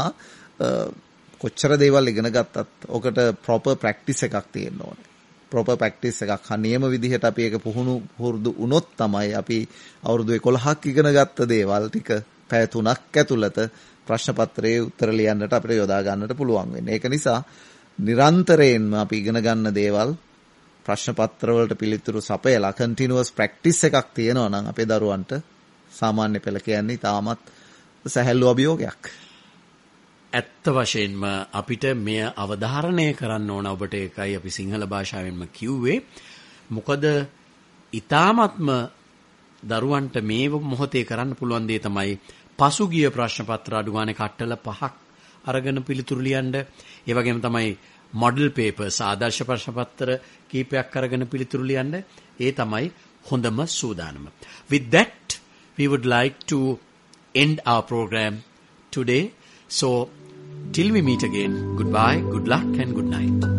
කොච්චර දේවල් ඉගෙන ගත්තත් ඔකට proper practice එකක් තියෙන්න ඕනේ. proper practice එකක් නියම විදිහට අපි ඒක පුහුණු පුරුදු වුණොත් තමයි අපි අවුරුදු එකොළහක් ඉගෙන ගත්ත දේවල් ටික පැය තුනක් ඇතුළත ප්‍රශ්න පත්‍රයේ උත්තර ලියන්නට අපිට යොදා ගන්නට පුළුවන් වෙන්නේ. ඒක නිසා නිරන්තරයෙන්ම අපි ඉගෙන ගන්න දේවල් ප්‍රශ්න පත්‍ර වලට පිළිතුරු සපයලා continuous practice එකක් තියෙනවා නම් අපේ දරුවන්ට සාමාන්‍ය පෙළ කියන්නේ තාමත් සැහැල්ලු අභියෝගයක්. ඇත්ත වශයෙන්ම අපිට මෙය අවධාරණය කරන්න ඕන. ඔබට ඒකයි අපි සිංහල භාෂාවෙන්ම කිව්වේ. මොකද ඊ타මත්ම දරුවන්ට මේ මොහොතේ කරන්න පුළුවන් දේ තමයි පසුගිය ප්‍රශ්න පත්‍ර අඩු ගානේ කට්ටල පහක් අරගෙන පිළිතුරු ලියන්න. ඒ වගේම තමයි model papers ආදර්ශ ප්‍රශ්න පත්‍ර කීපයක් අරගෙන පිළිතුරු ලියන්න. ඒ තමයි හොඳම සූදානම. With that, we would like to end our program today. So, till we meet again, goodbye, good luck and good night.